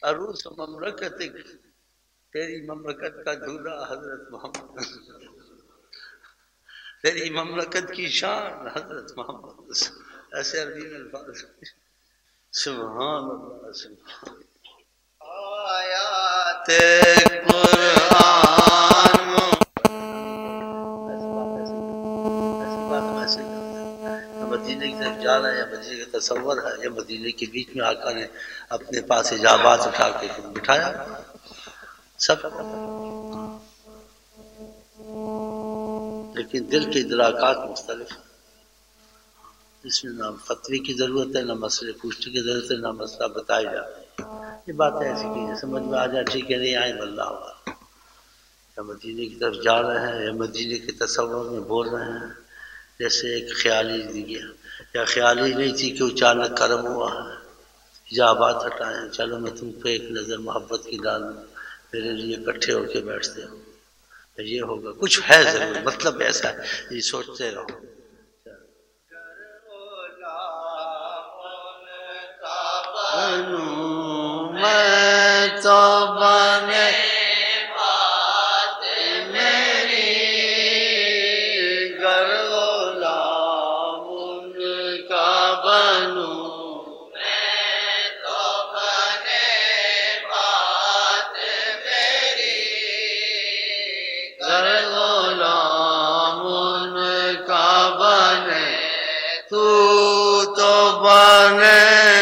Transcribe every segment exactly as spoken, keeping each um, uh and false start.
عروس مملکت تیری مملکت کا دھورا حضرت محمد، تیری مملکت کی شان حضرت محمد، ایسے عربی میں الفاظ. سبحان اللہ، سبحان آیات قرآن. مدینے کی طرف جا رہے ہیں، مدینے کا تصور ہے، یا مدینے کے بیچ میں آقا نے اپنے پاس حجابات اٹھا کے بٹھایا سب. لیکن دل کے ادراکات مختلف ہیں، اس میں نہ فتوی کی ضرورت ہے، نہ مسئلے پوچھنے کی ضرورت ہے، نہ مسئلہ بتایا جاتا ہے. یہ باتیں ایسی کی سمجھ میں آ جائے ٹھیک ہے، نہیں آئے اللہ ہوا. یا مدینے کی طرف جا رہے ہیں، یا مدینے کے تصور میں بول رہے ہیں، جیسے ایک خیالی دیا، یا خیالی نہیں تھی کہ اچانک کرم ہوا ہے، حجابات ہٹائیں، چلو میں تم پہ ایک نظر محبت کی ڈال دوں، میرے لیے اکٹھے ہو کے بیٹھتے ہو، یہ ہوگا کچھ ہے ضرور، مطلب ایسا ہے، یہ سوچتے رہو. میں تو بنے بات میری، گر غلام ان کا بنوں، میں تو بنے بات میری، گر غلام ان کا بنے، تو تو بنے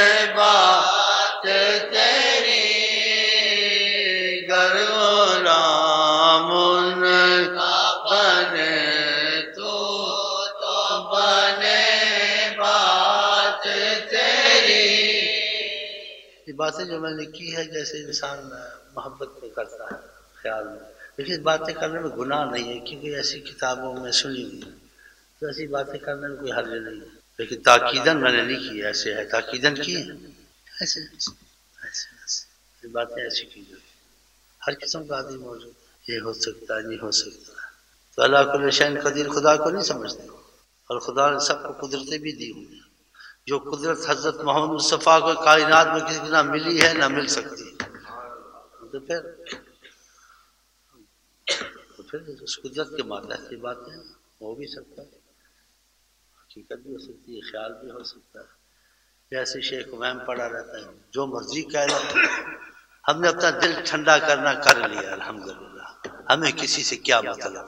باتیں جو میں نے کی ہے، جیسے انسان محبت میں کرتا ہے خیال میں، لیکن باتیں کرنے میں گناہ نہیں ہے، کیونکہ ایسی کتابوں میں سنی ہوئی ہے، تو ایسی باتیں کرنے میں کوئی حرج نہیں ہے. لیکن تاکیدن میں نے نہیں کی، ایسے ہے تاکیدن کی ہے، ایسے ایسے ایسے باتیں ایسی کی جو ہر قسم کا آدمی موجود، یہ ہو سکتا ہے نہیں ہو سکتا. تو اللہ کل شیء قدیر خدا کو نہیں سمجھتے، اور خدا نے سب کو قدرتیں بھی دی ہوئی ہیں، جو قدرت حضرت محمد مصطفیٰ کو کائنات میں کسی کو نہ ملی ہے نہ مل سکتی، تو پھر تو پھر اس قدرت کے ماتحت کی باتیں ہو بھی سکتا ہے، حقیقت بھی ہو سکتی ہے، خیال بھی ہو سکتا ہے. جیسے شیخ وہم پڑا رہتا ہے، جو مرضی کہہ لو، ہم نے اپنا دل ٹھنڈا کرنا کر لیا الحمدللہ، ہمیں کسی سے کیا مطلب،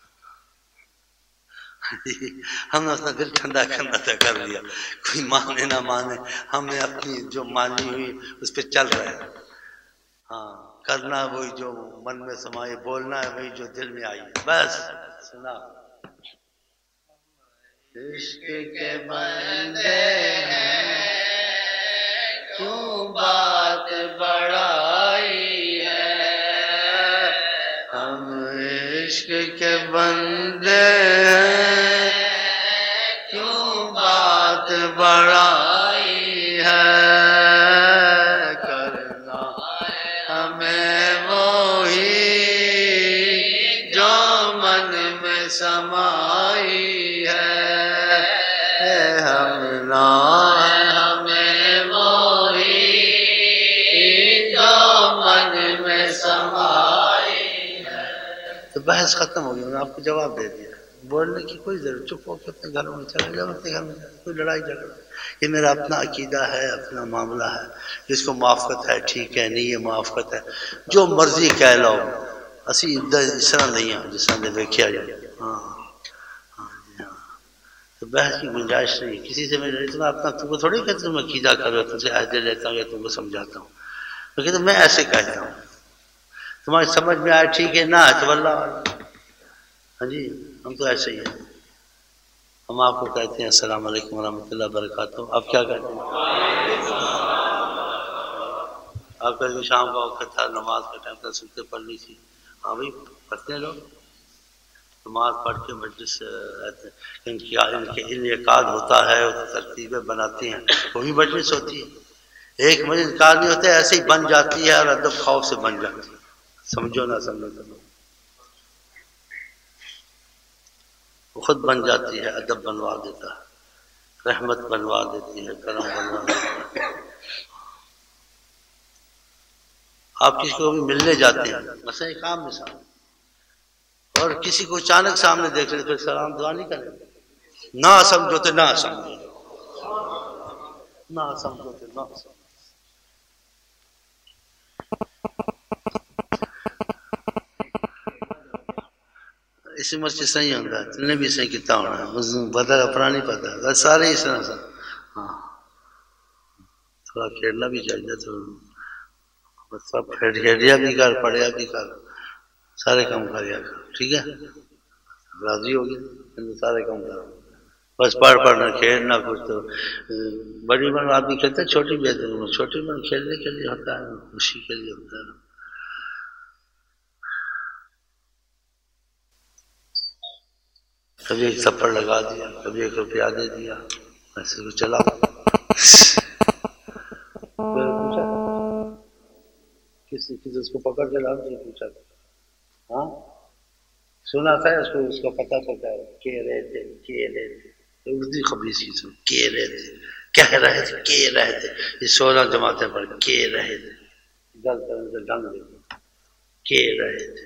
ہم نے اپنا دل ٹھنڈا کرنا تھا کر لیا، کوئی مانے نہ مانے، ہم نے اپنی جو مانی ہوئی اس پہ چل رہے ہیں. ہاں کرنا وہی جو من میں سمائے، بولنا ہے وہی جو دل میں آئی، بس سنا. عشق کے بندے ہیں کیوں بات بڑائی ہے، ہم عشق کے بندے ہیں کیوں بات بڑائی ہے، کرنا ہمیں وہی جو من میں سمائی ہے، ہم نہ ہمیں وہی جو من میں سمائی ہے. تو بحث ختم ہو گئی، میں نے آپ کو جواب دے دیا، بولنے کی کوئی ضرورت، چپ ہو کے اپنے گھروں میں چلے جاؤ، اپنے گھر میں کوئی لڑائی جھگڑا، یہ میرا اپنا عقیدہ ہے، اپنا معاملہ ہے، جس کو موافقت ہے ٹھیک ہے، نہیں یہ موافقت ہے جو مرضی کہہ لو، اسی اس طرح نہیں ہے جس طرح نے دیکھا جائے. ہاں تو بحث کی گنجائش نہیں، کسی سے میں اتنا اپنا تم کو تھوڑی کہتا ہوں میں عقیدہ کرو، تم سے عہدے لیتا ہوں یا تم کو سمجھاتا ہوں، لیکن میں ایسے کہتا ہوں، تمہاری سمجھ میں آئے ٹھیک ہے، نہ ہے تو اللہ. ہاں جی ہم تو ایسے ہی ہیں، ہم آپ کو کہتے ہیں السلام علیکم ورحمۃ اللہ وبرکاتہ، آپ کیا کہتے ہیں؟ آپ کا شام کا وقت تھا، نماز کا ٹائم تھا، سنتے پڑھنی تھی، ہاں بھائی پڑھتے ہیں لوگ، نماز پڑھ کے مجلس رہتے ہیں، ان کی ان کے انعقاد ہوتا ہے، ترتیبیں بناتی ہیں، وہ بھی مجلس ہوتی ہے، ایک مجلس انعقاد نہیں ہوتا ہے، ایسے ہی بن جاتی ہے اور ادب خوف سے بن جاتی ہے، سمجھو نہ سمجھو وہ خود بن جاتی ہے، ادب بنوا دیتا ہے، رحمت بنوا دیتی ہے، کرم بنوا دیتی ہے. آپ کسی کو بھی ملنے جاتے ہیں مثلا ایک عام مثال، اور کسی کو اچانک سامنے دیکھ لیں پھر سلام دعا نہیں کریں، نہ سمجھوتے نہ سمجھو نہ سمجھوتے نہ سمجھو۔ اس عمر سے صحیح ہوتا ہے، تم نے بھی صحیح کتا ہونا ہے، پتا اپنا نہیں پتا، بس سارے اس طرح سے ہاں تھوڑا کھیلنا بھی چاہیے، تو سب کھیلیا بھی کر پڑھیا بھی کر سارے کام کریا کر، ٹھیک ہے راضی ہوگی سارے کام کرو، بس پڑھ پڑھنا کھیلنا کچھ تو بڑی عمر میں آدمی کھیلتا ہے، چھوٹی بھی چھوٹی عمر کھیلنے کے لیے ہوتا ہے، خوشی کے لیے ہوتا ہے۔ کبھی ایک تھپڑ لگا دیا، کبھی ایک روپیہ دے دیا، ایسے کو چلا کسی کسی اس کو پکڑ کے لا دیا پوچھا ہاں سنا تھا اس کو، اس کا پتا چلتا ہے کہ رہے تھے کہ رہے تھے اردو خبیص کی سن کہ رہے تھے کہہ رہے تھے کہ رہے تھے، یہ سولہ جماعتیں پڑھ کہ رہے تھے گل کر ڈنگ دے کہ رہے تھے۔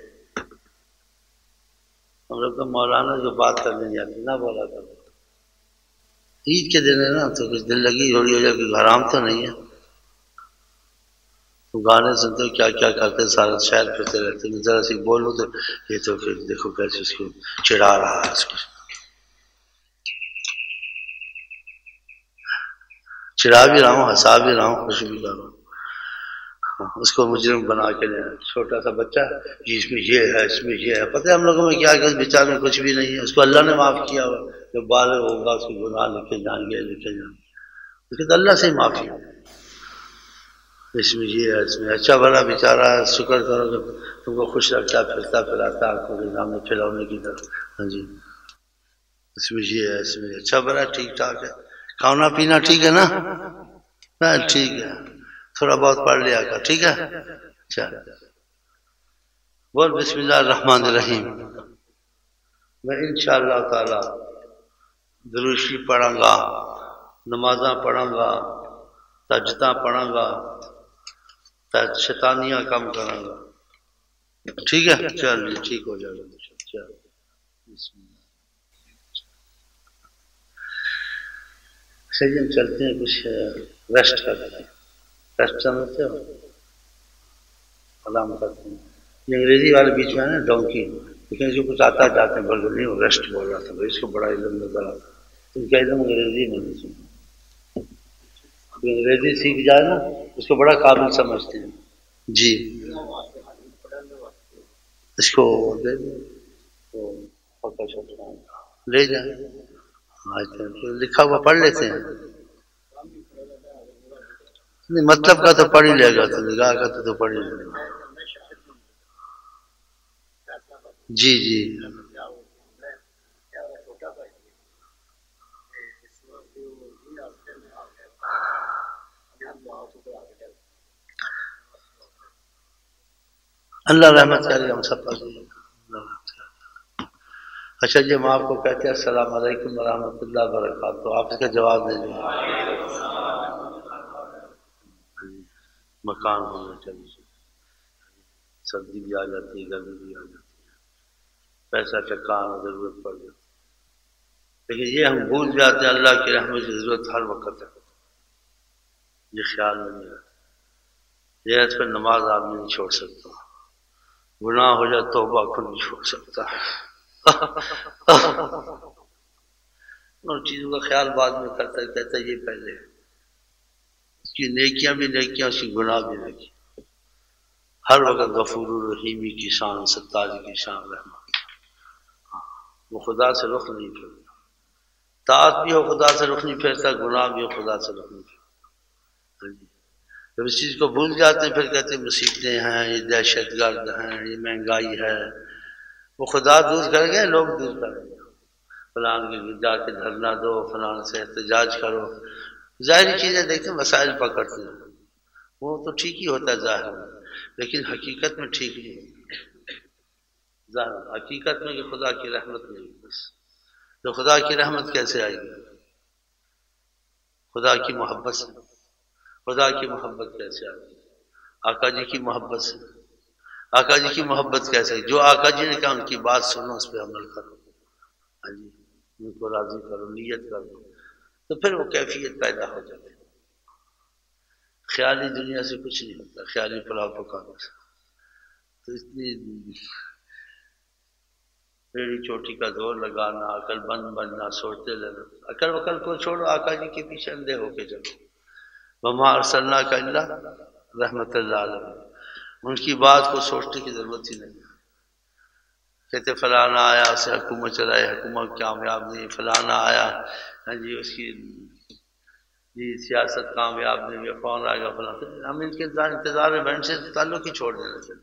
ہم لوگ تو مولانا جو بات کرنے نہیں آتی نہ بولا تھا، عید کے دن ہے نا تو کچھ دل لگی تھوڑی ہو جائے، کوئی حرام تو نہیں ہے، تو گانے سنتے ہو کیا کیا کرتے سارا شہر پھرتے رہتے، ذرا سی بولو تو یہ تو پھر دیکھو کیسے اس کو چڑھا رہا ہے، اس کو چڑھا بھی رہا ہوں ہنسا بھی رہا ہوں خوش بھی کر رہا ہوں، اس کو مجرم بنا کے لیا، چھوٹا سا بچہ اس میں یہ ہے اس میں یہ ہے، پتہ ہے ہم لوگوں میں کیا کہ اس بیچارے میں کچھ بھی نہیں ہے، اس کو اللہ نے معاف کیا ہوا، جب بالغ ہوگا اس کے گناہ لکھے جائیں گے لکھے جائیں گے، لیکن اللہ سے ہی معافی ہے، اس میں یہ ہے اس میں اچھا بھلا بیچارہ ہے، شکر کرو کہ تم کو خوش رکھتا پھرتا پھراتا آنکھوں کے سامنے کھلونے کی طرح، ہاں جی اس میں یہ ہے اس میں اچھا بھلا ٹھیک ٹھاک ہے، کھانا پینا ٹھیک ہے نا ٹھیک ہے، تھوڑا بہت پڑھ لیا کر ٹھیک ہے، چل بول بسم اللہ الرحمن الرحیم، میں انشاءاللہ تعالی دروشی پڑھوں گا، نمازاں پڑھوں گا، تہجداں پڑھوں گا، شیطانیاں کم کروں گا، ٹھیک ہے چل ٹھیک ہو جائے گا چل بسم اللہ۔ چلیے ہم چلتے ہیں کچھ ریسٹ کرتے ہیں، ریسٹ سمجھتے ہو سلام کرتے ہیں، یہ انگریزی والے بیچ میں ہے نا ڈونکی، لیکن اس کو کچھ آتا جاتے ہیں بول نہیں وہ ریسٹ بول رہا تھا، اس کو بڑا علم نظر آتا، تم کیا علم انگریزی نہیں سنتے، انگریزی سیکھ جائے نا اس کو بڑا قابل سمجھتے ہیں جی، اس کو دے دیں لے جائیں لکھا ہوا پڑھ لیتے ہیں، مطلب کا تو پڑھ ہی لے گا، تو نگاہ کا تو پڑھ ہی لے گا، جی جی اللہ رحمت کرے ہم سب پر۔ اچھا جی ہم آپ کو کہتے ہیں السلام علیکم ورحمۃ اللہ وبرکاتہ، آپ اس کا جواب دیں گے، مکان ہونا چاہیے، سردی بھی آ جاتی ہے گرمی بھی آ جاتی ہے، پیسہ ٹکا آنا ضرورت پڑ جاتی ہے، لیکن یہ ہم بھول جاتے ہیں اللہ کی رحمت کی ضرورت ہر وقت ہے، یہ خیال نہیں رہتا، یہ اس پہ نماز آدمی نہیں چھوڑ سکتا، گناہ ہو جائے توبہ خود نہیں چھوڑ سکتا، اور چیزوں کا خیال بعد میں کرتا ہے، کہتا ہے یہ پہلے اس کی نیکیاں بھی نیکیاں اس کی گناہ بھی نیکیاں، ہر وقت غفور الرحیمی کی شان، ستاری کی شان رحمت، وہ خدا سے رخ نہیں پھیرتا، طاعت بھی ہو خدا سے رخ نہیں پھیرتا، گناہ بھی ہو خدا سے رخ نہیں پھیرتا، جب اس چیز کو بھول جاتے ہیں پھر کہتے ہیں مصیبتیں ہیں، یہ دہشت گرد ہیں، یہ مہنگائی ہے، وہ خدا دور کر گئے لوگ دور کر گئے، فلان کے جا کے دھرنا دو، فلان سے احتجاج کرو، ظاہری چیزیں دیکھتے ہیں مسائل پکڑتے ہیں، وہ تو ٹھیک ہی ہوتا ہے ظاہر میں، لیکن حقیقت میں ٹھیک نہیں ہوتا، ظاہر حقیقت میں کہ خدا کی رحمت نہیں، بس تو خدا کی رحمت کیسے آئے گی، خدا کی محبت سے، خدا کی محبت کیسے آئے گی، آقا جی کی محبت سے. آقا جی کی محبت کیسے؟ جو آقا جی نے کہا ان کی بات سنو، اس پہ عمل کرو. ہاں جی، ان کو راضی کرو، نیت کرو، تو پھر وہ کیفیت پیدا ہو جاتی ہے. خیالی دنیا سے کچھ نہیں ہوتا، خیالی پلاؤ پکانے سے. تو اتنی بیڑی چوٹی کا زور لگانا، عقل بند بننا، سوچتے رہنا. عقل وقل کو چھوڑو، آقا جی کے پیچھے اندھے ہو کے چلو. وما ارسلناک الا رحمت اللہ علیہ. ان کی بات کو سوچنے کی ضرورت ہی نہیں. کہتے فلانا آیا، اسے حکومت چلائی، حکومت کامیاب نہیں. فلانا آیا، ہاں جی اس کی جی سیاست کامیاب نہیں ہوئی، کون آئے گا فلانا. ہم ان کے انتظار میں بیٹھ سے تعلق ہی چھوڑ دینا چاہتے.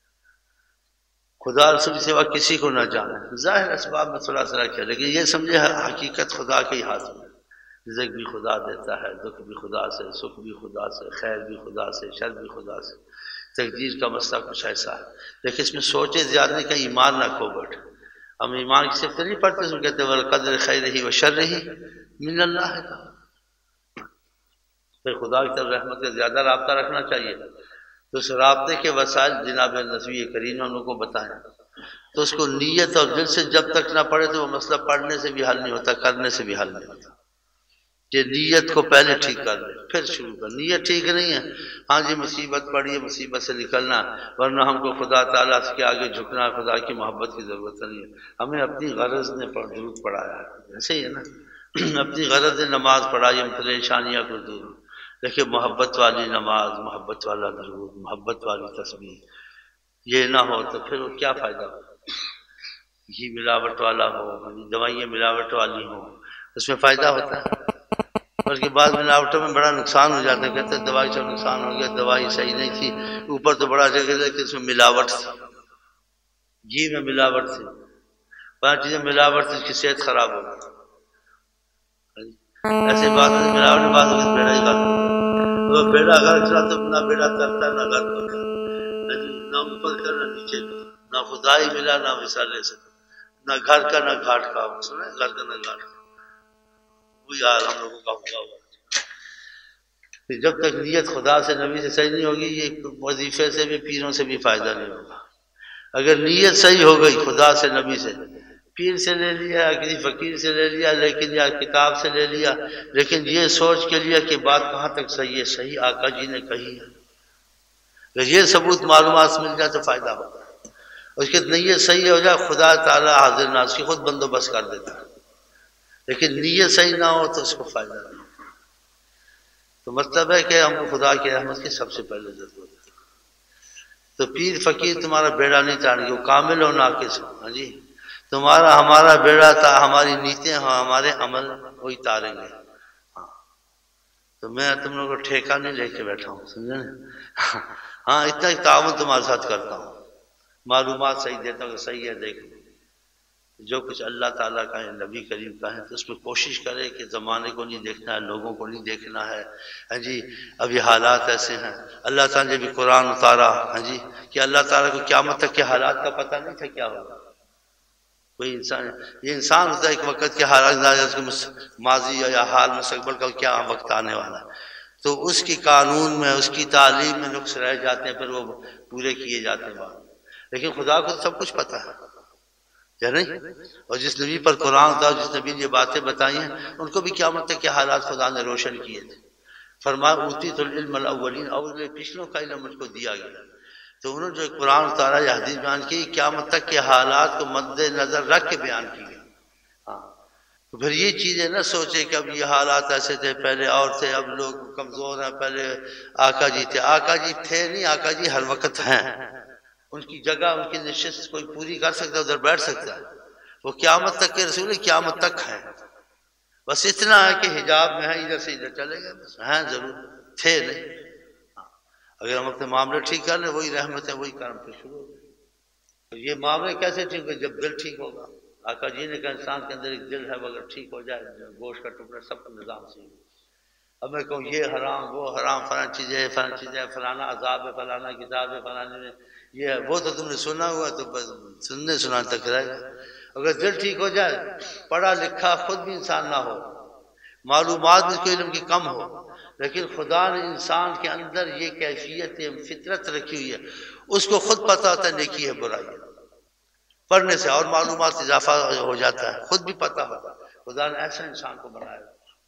خدا رسول سوا کسی کو نہ جانے. ظاہر اسباب میں تھوڑا سا کیا، لیکن یہ سمجھے حقیقت خدا کے ہی ہاتھ میں. رزق بھی خدا دیتا ہے، دکھ بھی خدا سے، سکھ بھی خدا سے، خیر بھی خدا سے، شر بھی خدا سے. تقدیر کا مسئلہ کچھ ایسا ہے، لیکن اس میں سوچے زیادہ کا ایمان نہ کھو بیٹھے. ہم ایمان کی صرف نہیں پڑھتے، اس کہتے ہیں والقدر خیرہ و شرہ من اللہ کا. پھر خدا کی طرف رحمت کا زیادہ رابطہ رکھنا چاہیے. تو اس رابطے کے وسائل جناب نبی کریم ہم لوگ کو بتائیں. تو اس کو نیت اور دل سے جب تک نہ پڑھے تو وہ مسئلہ پڑھنے سے بھی حل نہیں ہوتا، کرنے سے بھی حل نہیں ہوتا. کہ نیت کو پہلے ٹھیک کر لے پھر شروع کر. نیت ٹھیک نہیں ہے، ہاں جی مصیبت پڑی ہے، مصیبت سے نکلنا، ورنہ ہم کو خدا تعالیٰ کے آگے جھکنا، خدا کی محبت کی ضرورت نہیں ہے. ہمیں اپنی غرض نے درود پڑھایا ہے، ایسے ہی ہے نا. اپنی غرض نے نماز پڑھائی، ہم پریشانیاں کو دور. دیکھیے محبت والی نماز، محبت والا درود، محبت والی تسبیح، یہ نہ ہو تو پھر وہ کیا فائدہ ہو. گھی ملاوٹ والا ہو، دوائیاں ملاوٹ والی ہوں، اس میں فائدہ ہوتا ہے. اس کے بعد ملاوٹوں میں بڑا نقصان ہو جاتا ہے. کہتے ہیں دوائی سے نقصان ہو گیا، دوائی صحیح نہیں تھی، اوپر تو بڑا جگہ ہے کہ اس میں ملاوٹ تھی، گھی میں ملاوٹ تھی، پانچ چیزیں ملاوٹ تھی، اس کی صحت خراب ہو گئی. ایسے بات میں ملاوٹ بات ہوگی بیڑا ہی بات ہوگا. تو بیڑا گھر چلا تو نہ بیڑا ترتا نہ گھر کو، نہ اوپر کا نہ نیچے کا، نہ خدا ہی ملا نہ مثال لے سکتا، نہ گھر کا نہ گھاٹ کا. سنا گھر کا نہ گھاٹ کا، وہی حال ہم لوگوں کا ہوا ہوا. جب تک نیت خدا سے نبی سے صحیح نہیں ہوگی، یہ وظیفے سے بھی پیروں سے بھی فائدہ نہیں ہوگا. اگر نیت صحیح ہو گئی خدا سے نبی سے، پیر سے لے لیا، کسی فقیر سے لے لیا، لیکن یا کتاب سے لے لیا، لیکن یہ سوچ کے لیا کہ بات کہاں تک صحیح ہے، صحیح آقا جی نے کہی ہے. اگر یہ ثبوت معلومات مل جائے تو فائدہ ہوگا. اس کی نیت صحیح ہو جائے، خدا تعالیٰ حاضر ناظر کی خود بندوبست کر دیتا ہے. لیکن نیت صحیح نہ ہو تو اس کو فائدہ نہیں. تو مطلب ہے کہ ہم کو خدا کی رحمت کی سب سے پہلے ضرورت ہے. تو پیر فقیر تمہارا بیڑا نہیں تاریں گے، وہ کامل ہو ناقص ہو. ہاں جی تمہارا ہمارا بیڑا تھا، ہماری نیتیں ہوں، ہمارے عمل وہی تاریں گے. ہاں تو میں تم لوگوں کو ٹھیکہ نہیں لے کے بیٹھا ہوں، سمجھے نا. ہاں اتنا ہی تعاون تمہارے ساتھ کرتا ہوں، معلومات صحیح دیتا ہوں کہ صحیح ہے. دیکھ جو کچھ اللہ تعالیٰ کا ہے، نبی کریم کا ہے، تو اس میں کوشش کرے کہ زمانے کو نہیں دیکھنا ہے، لوگوں کو نہیں دیکھنا ہے. ہاں جی اب یہ حالات ایسے ہیں. اللہ تعالیٰ نے بھی قرآن اتارا، ہاں جی کہ اللہ تعالیٰ کو قیامت تک کے حالات کا پتہ نہیں تھا کیا ہوگا. کوئی انسان یہ انسان ہوتا ہے ایک وقت کے حالات، ماضی یا حال مستقبل کا کیا وقت آنے والا ہے، تو اس کی قانون میں، اس کی تعلیم میں نقص رہ جاتے ہیں، پھر وہ پورے کیے جاتے ہیں. لیکن خدا کو سب کچھ پتہ ہے یا نہیں. اور جس نبی پر قرآن تھا، جس نبی نے یہ باتیں بتائی ہیں، ان کو بھی قیامت تک کے حالات خدا نے روشن کیے تھے. فرمایا اوتیت العلم الاولین، اور پچھلوں کا علم مجھ کو دیا گیا. تو انہوں نے جو قرآن اتارا یا حدیث بیان کی، قیامت تک کے حالات کو مد نظر رکھ کے بیان کی گئی. ہاں تو پھر یہ چیزیں نہ سوچے کہ اب یہ حالات ایسے تھے، پہلے اور تھے، اب لوگ کمزور ہیں، پہلے آقا جی تھے. آقا جی تھے نہیں، آقا جی ہر وقت ہیں. ان کی جگہ، ان کی نشست کوئی پوری کر سکتا ہے، ادھر بیٹھ سکتا ہے. وہ قیامت تک کے رسول قیامت تک ہیں. بس اتنا ہے کہ حجاب میں ہے، ادھر سے ادھر چلے گئے، بس ہیں ضرور، تھے نہیں. اگر ہم اپنے معاملے ٹھیک کر لیں، وہی رحمت ہے، وہی کرم پھر شروع ہو گئے. یہ معاملے کیسے ٹھیک ہوگا؟ جب دل ٹھیک ہوگا. آقا جی نے کہا انسان کے اندر ایک دل ہے، وہ اگر ٹھیک ہو جائے، گوشت کا ٹکڑا سب کا نظام صحیح ہو. اب میں کہوں یہ حرام، وہ حرام، فلاں چیزیں فلاں چیزیں، فلانا عذاب ہے، فلانا کتاب ہے، فلانے میں یہ ہے، وہ تو تم نے سنا ہوا، تو بس سننے سنانے تک رہے گا. اگر دل ٹھیک ہو جائے، پڑھا لکھا خود بھی انسان نہ ہو، معلومات اس کو علم کی کم ہو، لیکن خدا نے انسان کے اندر یہ کیفیت فطرت رکھی ہوئی ہے، اس کو خود پتہ ہوتا ہے نیکی ہے برائی ہے، پڑھنے سے اور معلومات اضافہ ہو جاتا ہے، خود بھی پتہ ہوتا ہے۔ خدا نے ایسا انسان کو بنایا،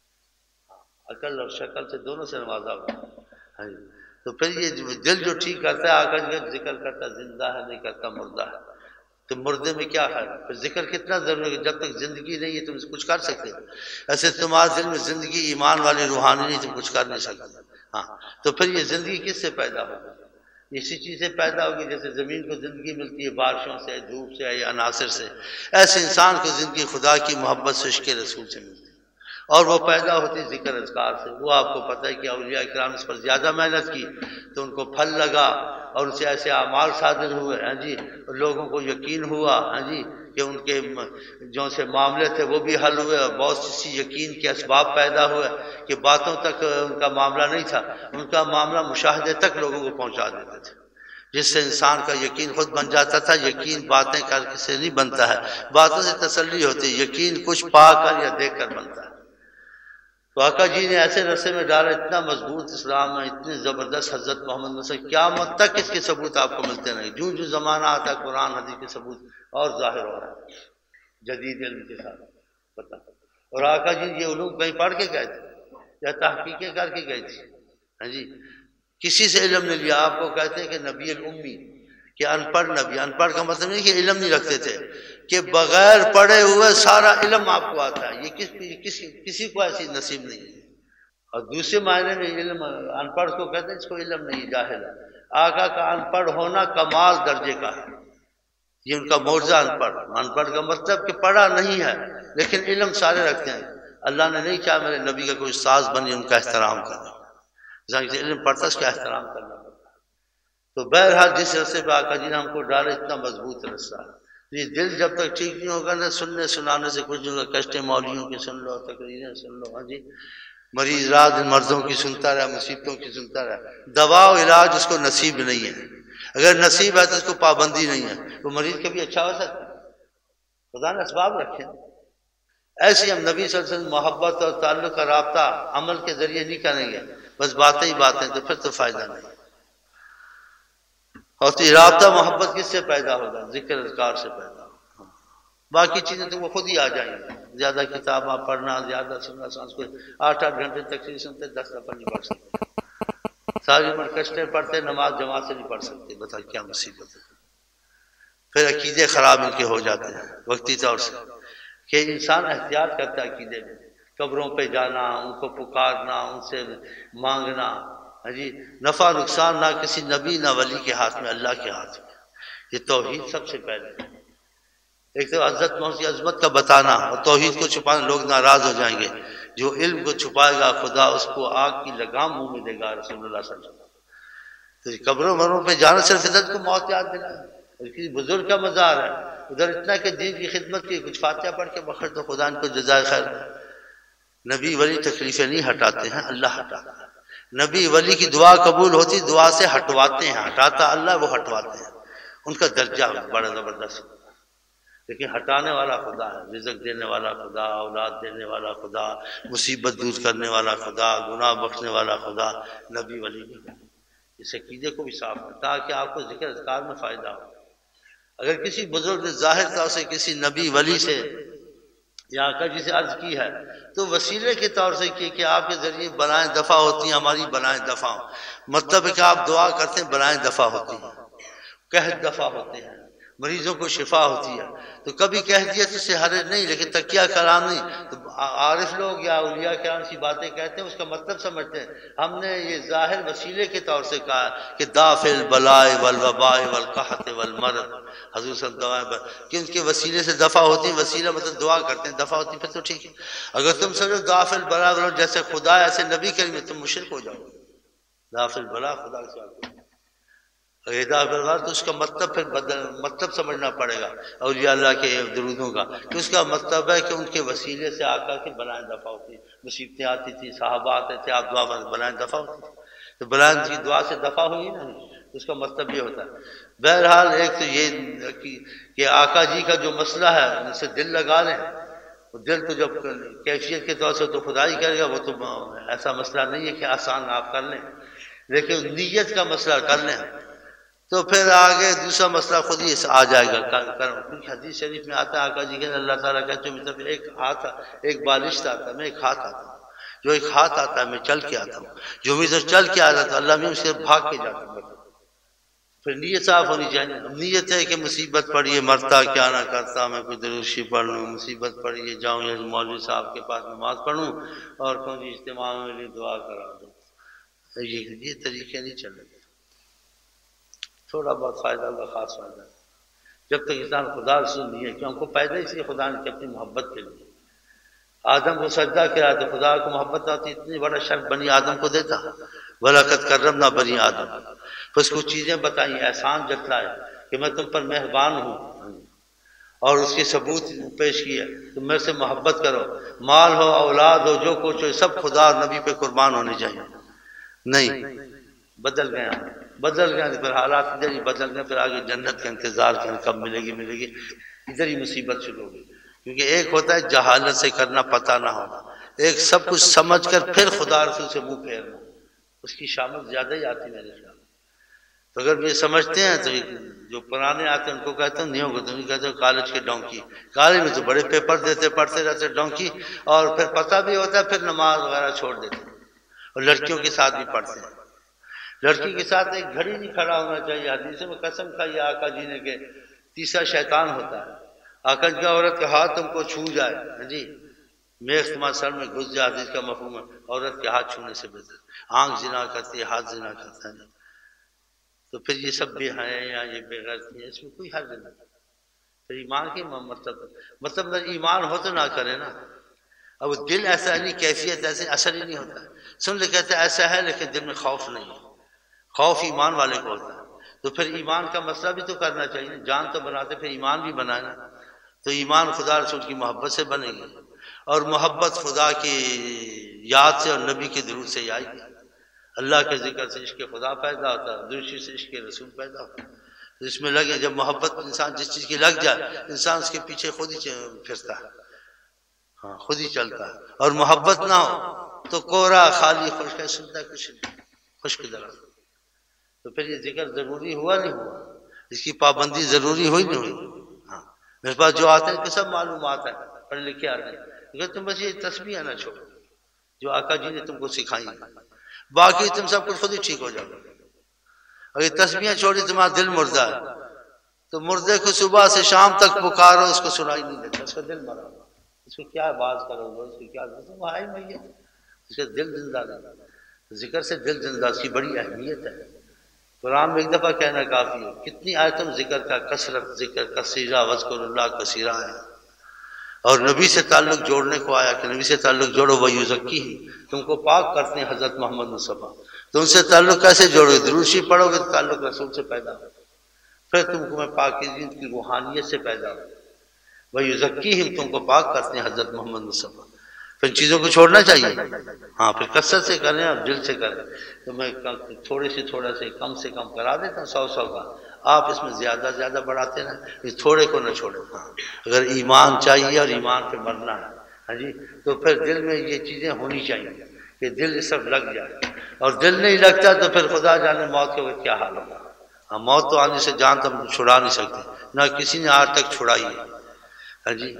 عقل اور شکل سے دونوں سے نوازا ہوا ہے۔ تو پھر یہ دل جو ٹھیک کرتا ہے، آقا جی ذکر کرتا زندہ ہے، نہیں کرتا مردہ ہے، تو مردے میں کیا ہے؟ پھر ذکر کتنا ضروری ہے؟ جب تک زندگی نہیں ہے تم کچھ کر سکتے، ایسے تمہارے دل میں زندگی ایمان والی روحانی نہیں، تم کچھ کر نہیں سکتے۔ ہاں تو پھر یہ زندگی کس سے پیدا ہوگی؟ اسی چیز سے پیدا ہوگی جیسے زمین کو زندگی ملتی ہے بارشوں سے، دھوپ سے یا عناصر سے، ایسے انسان کو زندگی خدا کی محبت سے، عشق رسول سے ملتی ہے، اور وہ پیدا ہوتی ذکر اذکار سے۔ وہ آپ کو پتہ ہے کہ اولیاء کرام اس پر زیادہ محنت کی تو ان کو پھل لگا، اور ان سے ایسے اعمال صادر ہوئے، ہاں جی، لوگوں کو یقین ہوا، ہاں جی، کہ ان کے جو سے معاملے تھے وہ بھی حل ہوئے، اور بہت سی یقین کے اسباب پیدا ہوئے کہ باتوں تک ان کا معاملہ نہیں تھا، ان کا معاملہ مشاہدے تک لوگوں کو پہنچا دیتے تھے، جس سے انسان کا یقین خود بن جاتا تھا۔ یقین باتیں کر کے سے نہیں بنتا ہے، باتوں سے تسلی ہوتی ہے، یقین کچھ پا کر یا دیکھ کر بنتا ہے۔ تو آقا جی نے ایسے رسے میں ڈالا، اتنا مضبوط اسلام ہے، اتنے زبردست حضرت محمد صلی اللہ علیہ وسلم، قیامت تک اس کے ثبوت آپ کو ملتے نہیں، جو جو زمانہ آتا ہے قرآن حدیث کے ثبوت اور ظاہر ہو رہا ہے جدید علم کے ساتھ پتہ۔ اور آقا جی یہ علوم کہیں پڑھ کے گئے تھے یا تحقیقیں کر کے گئے تھے؟ ہاں جی، کسی سے علم نہیں لیا۔ آپ کو کہتے ہیں کہ نبی الامی، کہ ان پڑھ نبی، ان پڑھ کا مطلب نہیں کہ علم نہیں رکھتے تھے، کہ بغیر پڑھے ہوئے سارا علم آپ کو آتا ہے، یہ کس کسی کسی کو ایسی نصیب نہیں ہے۔ اور دوسرے معنی میں علم ان پڑھ کو کہتے ہیں جس کو علم نہیں، جاہل ہے۔ آقا کا ان پڑھ ہونا کمال درجے کا ہے، یہ ان کا معجزہ ان پڑھ۔ ان پڑھ کا مطلب کہ پڑھا نہیں ہے لیکن علم سارے رکھتے ہیں۔ اللہ نے نہیں چاہا میرے نبی کا کوئی ساز بنے ان کا احترام کرنا، علم پڑھتا اس کا احترام کرنا پڑتا۔ تو بہرحال جس رسے پہ آقا جی نے ہم کو ڈالے، اتنا مضبوط رسہ ہے، یہ دل جب تک ٹھیک نہیں ہوگا نا، سننے سنانے سے کچھ نہیں ہوگا۔ کشتے مولویوں کی سن لو، تقریریں سن لو، ہاں جی، مریض رات مردوں کی سنتا رہا، مصیبتوں کی سنتا رہا، دوا و علاج اس کو نصیب نہیں ہے۔ اگر نصیب ہے تو اس کو پابندی نہیں ہے، وہ مریض کبھی اچھا ہو سکتا ہے؟ خدا نے اسباب رکھے۔ ایسے ہم نبی صلی اللہ علیہ وسلم محبت اور تعلق کا رابطہ عمل کے ذریعے نہیں کریں گے، بس باتیں ہی باتیں، تو پھر تو فائدہ نہیں۔ اور تو رابطہ محبت کس سے پیدا ہوگا؟ ذکر اذکار سے پیدا ہوگا، باقی چیزیں تو وہ خود ہی آ جائیں گی۔ زیادہ کتاباں پڑھنا، زیادہ سننا، سانس کو آٹھ آٹھ گھنٹے تقریر سنتے، دس دفعہ نہیں پڑھ سکتے، ساری عمر کشتے پڑھتے، نماز جماعت سے نہیں پڑھ سکتے، بتا کیا مصیبت ہے۔ پھر عقیدے خراب ان کے ہو جاتے ہیں وقتی طور سے، کہ انسان احتیاط کرتا ہے عقیدے میں، قبروں پہ جانا، ان کو پکارنا، ان سے مانگنا، ہاں جی، نفع نقصان نہ کسی نبی نہ ولی کے ہاتھ میں، اللہ کے ہاتھ میں۔ یہ توحید سب سے پہلے، ایک تو حضرت محمد کی عظمت کا بتانا، اور توحید کو چھپانا، لوگ ناراض ہو جائیں گے۔ جو علم کو چھپائے گا خدا اس کو آگ کی لگام منہ میں دے گا، رسول اللہ صلی اللہ علیہ وسلم۔ تو قبروں مروں پہ جانا صرف حضرت کو موت یاد دلانا، کسی بزرگ کا مزار ہے ادھر، اتنا کہ دین کی خدمت کی، کچھ فاتحہ پڑھ کے بخیر تو خدا ان کو جزائے خیر۔ نبی ولی تکلیفیں نہیں ہٹاتے ہیں، اللہ ہٹاتا ہے۔ نبی ولی کی دعا قبول ہوتی، دعا سے ہٹواتے ہیں، ہٹاتا اللہ، وہ ہٹواتے ہیں، ان کا درجہ بڑا زبردست ہے۔ لیکن ہٹانے والا خدا ہے، رزق دینے والا خدا، اولاد دینے والا خدا، مصیبت دور کرنے والا خدا، گناہ بخشنے والا خدا، نبی ولی نہیں۔ اس عقیدے کو بھی صاف ہے تاکہ آپ کو ذکر اذکار میں فائدہ ہو۔ اگر کسی بزرگ نے ظاہر طور سے کسی نبی ولی سے یا آقا جی سے عرض کی ہے تو وسیلے کے طور سے کی کہ آپ کے ذریعے بلائیں دفع ہوتی ہیں، ہماری بلائیں دفع ہوں، مطلب ہے کہ آپ دعا کرتے ہیں بلائیں دفع ہوتی ہیں، قحط دفع ہوتے ہیں، مریضوں کو شفا ہوتی ہے۔ تو کبھی کہہ دیا تو اسے حرج نہیں، لیکن تکیہ کلام نہیں۔ تو عارف لوگ یا اولیاء کرام سی باتیں کہتے ہیں، اس کا مطلب سمجھتے ہیں۔ ہم نے یہ ظاہر وسیلے کے طور سے کہا کہ دافع البلاء والوباء والقحط والمرض، حضور صلی اللہ علیہ وسلم کہ ان کے وسیلے سے دفع ہوتی ہیں، وسیلہ مطلب دعا کرتے ہیں، دفع ہوتی ہیں، پھر تو ٹھیک ہے۔ اگر تم سمجھو دافع البلاء جیسے خدا ایسے نبی کریم میں، تم مشرک ہو جاؤ گے۔ دافع البلاء خدا کے ساتھ، ہدایت بلوار تو اس کا مطلب پھر بدل مطلب سمجھنا پڑے گا اولیاء اللہ کے درودوں کا، کہ اس کا مطلب ہے کہ ان کے وسیلے سے آقا کی بلائیں دفع ہوتی، مصیبتیں آتی تھی، صحابہ آتے تھے، آپ دعا میں بلائیں دفع ہوتی تھی، تو بلائیں کی دعا سے دفع ہوئی نا، اس کا مطلب یہ ہوتا ہے۔ بہرحال ایک تو یہ کہ آقا جی کا جو مسئلہ ہے ان سے دل لگا لیں، دل تو جب کیفیت کے طور سے تو خدا ہی کرے گا، وہ تو ایسا مسئلہ نہیں ہے کہ آسان آپ کر لیں، لیکن نیت کا مسئلہ کر لیں تو پھر آگے دوسرا مسئلہ خود ہی آ جائے گا۔ کیونکہ حدیث شریف میں آتا ہے آقا جی کہ اللہ تعالیٰ کہتے ہیں مطلب ایک ہاتھ ایک بالشت آتا ہے، میں ایک ہاتھ آتا ہوں، جو ایک ہاتھ آتا ہے میں چل کے آتا ہوں، جو میں ادھر چل کے آتا ہے اللہ میں اسے بھاگ کے جاتا ہوں۔ پھر نیت صاف ہونی چاہیے۔ نیت ہے کہ مصیبت پڑی ہے مرتا کیا نہ کرتا، میں کوئی دروشی پڑھ لوں، مصیبت پڑی ہے جاؤں یا مولوی صاحب کے پاس نماز پڑھوں اور کوئی اجتماع میں لیے دعا کرا دوں، یہ یہ طریقے نہیں چلے گا۔ تھوڑا بہت فائدہ ہوگا، خاص فائدہ جب تک انسان خدا رسول نہیں ہے، کہ ہم کو پیدا اس لیے خدا نے اپنی محبت کے لیے آدم کو سجدہ کیا تو خدا کو محبت آتی، اتنی بڑا شرف بنی آدم کو دیتا، وَلَقَدْ كَرَّمْنَا بَنِي آدم، بس کچھ چیزیں بتائیں، احسان جتلائے کہ میں تم پر مہربان ہوں اور اس کے ثبوت پیش کیے، تم میرے سے محبت کرو، مال ہو اولاد ہو جو کچھ ہو سب خدا اور نبی پہ قربان ہونے چاہیے۔ نہیں، بدل گیا بدل گیا پھر حالات ادھر ہی بدل گئے، پھر آگے جنت کا انتظار کریں کب ملے گی ملے گی، ادھر ہی مصیبت شروع ہوگی۔ کیونکہ ایک ہوتا ہے جہالت سے کرنا، پتہ نہ ہونا، ایک سب کچھ سمجھ کر پھر خدا رسول سے منہ پھیرنا، اس کی شامت زیادہ ہی آتی میرے خیال میں۔ تو اگر یہ سمجھتے ہیں تو جو پرانے آتے ہیں ان کو کہتا ہوں نہیں ہوگا، تو نہیں کہتے ہو کالج کے ڈونکی، کالج میں تو بڑے پیپر دیتے پڑھتے رہتے ڈونکی، اور پھر پتہ بھی ہوتا ہے پھر نماز وغیرہ چھوڑ دیتے، اور لڑکیوں کے ساتھ بھی پڑھتے ہیں۔ لڑکی کے ساتھ ایک گھڑی نہیں کھڑا ہونا چاہیے، حدیث میں قسم کھائی آقا جی نے کہ تیسرا شیطان ہوتا ہے۔ آقا جی کا عورت کا ہاتھ تم کو چھو جائے جی میخ تمہارے سر میں گھس جائے، حدیث کا مفہوم ہے عورت کے ہاتھ چھونے سے بہتر، آنکھ زنا کرتی ہے ہاتھ زنا کرتا ہے، تو پھر یہ سب بے حیا یا یہ بے غیرتی ہے، اس میں کوئی حرج نہیں۔ پھر ایمان کی مطلب مطلب ایمان ہو تو نہ کرے نا، اب دل ایسا نہیں، کیفیت ایسے اثر ہی نہیں ہوتا ہے، سن لے کہتے ہیں ایسا ہے لیکن دل میں خوف نہیں ہے، خوف ایمان والے کو ہوتا ہے، تو پھر ایمان کا مسئلہ بھی تو کرنا چاہیے، جان تو بناتے پھر ایمان بھی بنانا، تو ایمان خدا رسول کی محبت سے بنے گی، اور محبت خدا کی یاد سے اور نبی کے درود سے آئے گی۔ اللہ کے ذکر سے عشق خدا پیدا ہوتا ہے، درود سے عشق رسول پیدا ہوتا ہے، تو اس میں لگے جب محبت انسان جس چیز کی لگ جائے انسان اس کے پیچھے خود ہی پھرتا ہے، ہاں خود ہی چلتا ہے، اور محبت نہ ہو تو کوڑا خالی خشک ہے، سنتا کچھ نہیں، خشک درخت۔ تو پھر یہ ذکر ضروری ہوا نہیں ہوا، اس کی پابندی ضروری ہوئی نہیں ہوئی۔ ہاں میرے پاس جو آتے ہیں کہ سب معلومات ہیں، پڑھ لکھ کے آتے ہیں، لیکن تم بس یہ تسبیح نہ چھوڑو جو آقا جی نے تم کو سکھائی، باقی تم سب کچھ خود ہی ٹھیک ہو جاؤ۔ اگر تسبیحیں چھوڑی تمہارا دل مردہ ہے تو مردے کو صبح سے شام تک پکارو اس کو سنائی نہیں دیتا، اس کا دل مرا، اس کو کیا باز کرو گے، اس کو کیا وہ آئی نہیں ہے، اس کا دل زندہ نہیں، ذکر سے دل زندہ، اس کی بڑی اہمیت ہے۔ قرآن میں ایک دفعہ کہنا کافی ہے، کتنی آیتوں ذکر کا کثرت ذکر کثیرہ وذکر اللہ کثیرہ ہے، اور نبی سے تعلق جوڑنے کو آیا کہ نبی سے تعلق جوڑو وَيُزَكِّيهِمْ، تم کو پاک کرتے ہیں حضرت محمد مصطفیٰ، تو ان سے تعلق کیسے جوڑو گے؟ درود شریف پڑھو گے تو تعلق رسول سے پیدا ہو، پھر تم کو میں پاکیزگی کی روحانیت سے پیدا ہو، وَيُزَكِّيهِمْ تم کو پاک کرتے ہیں حضرت محمد مصطفیٰ، پھر چیزوں کو چھوڑنا چاہیے، ہاں پھر کثرت سے کریں اور دل سے کریں۔ تو میں تھوڑے سے تھوڑا سے کم سے کم کرا دیتا ہوں، سو سو کا، آپ اس میں زیادہ زیادہ بڑھاتے رہیں، اس تھوڑے کو نہ چھوڑیں۔ ہاں اگر ایمان چاہیے اور ایمان پہ مرنا ہے ہاں جی تو پھر دل میں یہ چیزیں ہونی چاہیے کہ دل یہ سب لگ جائے، اور دل نہیں لگتا تو پھر خدا جانے موت کے وقت کیا حال ہوگا۔ ہاں موت تو آنے سے جان تو ہم چھڑا نہیں سکتے، نہ کسی نے آج تک چھڑائی ہے ہاں جی،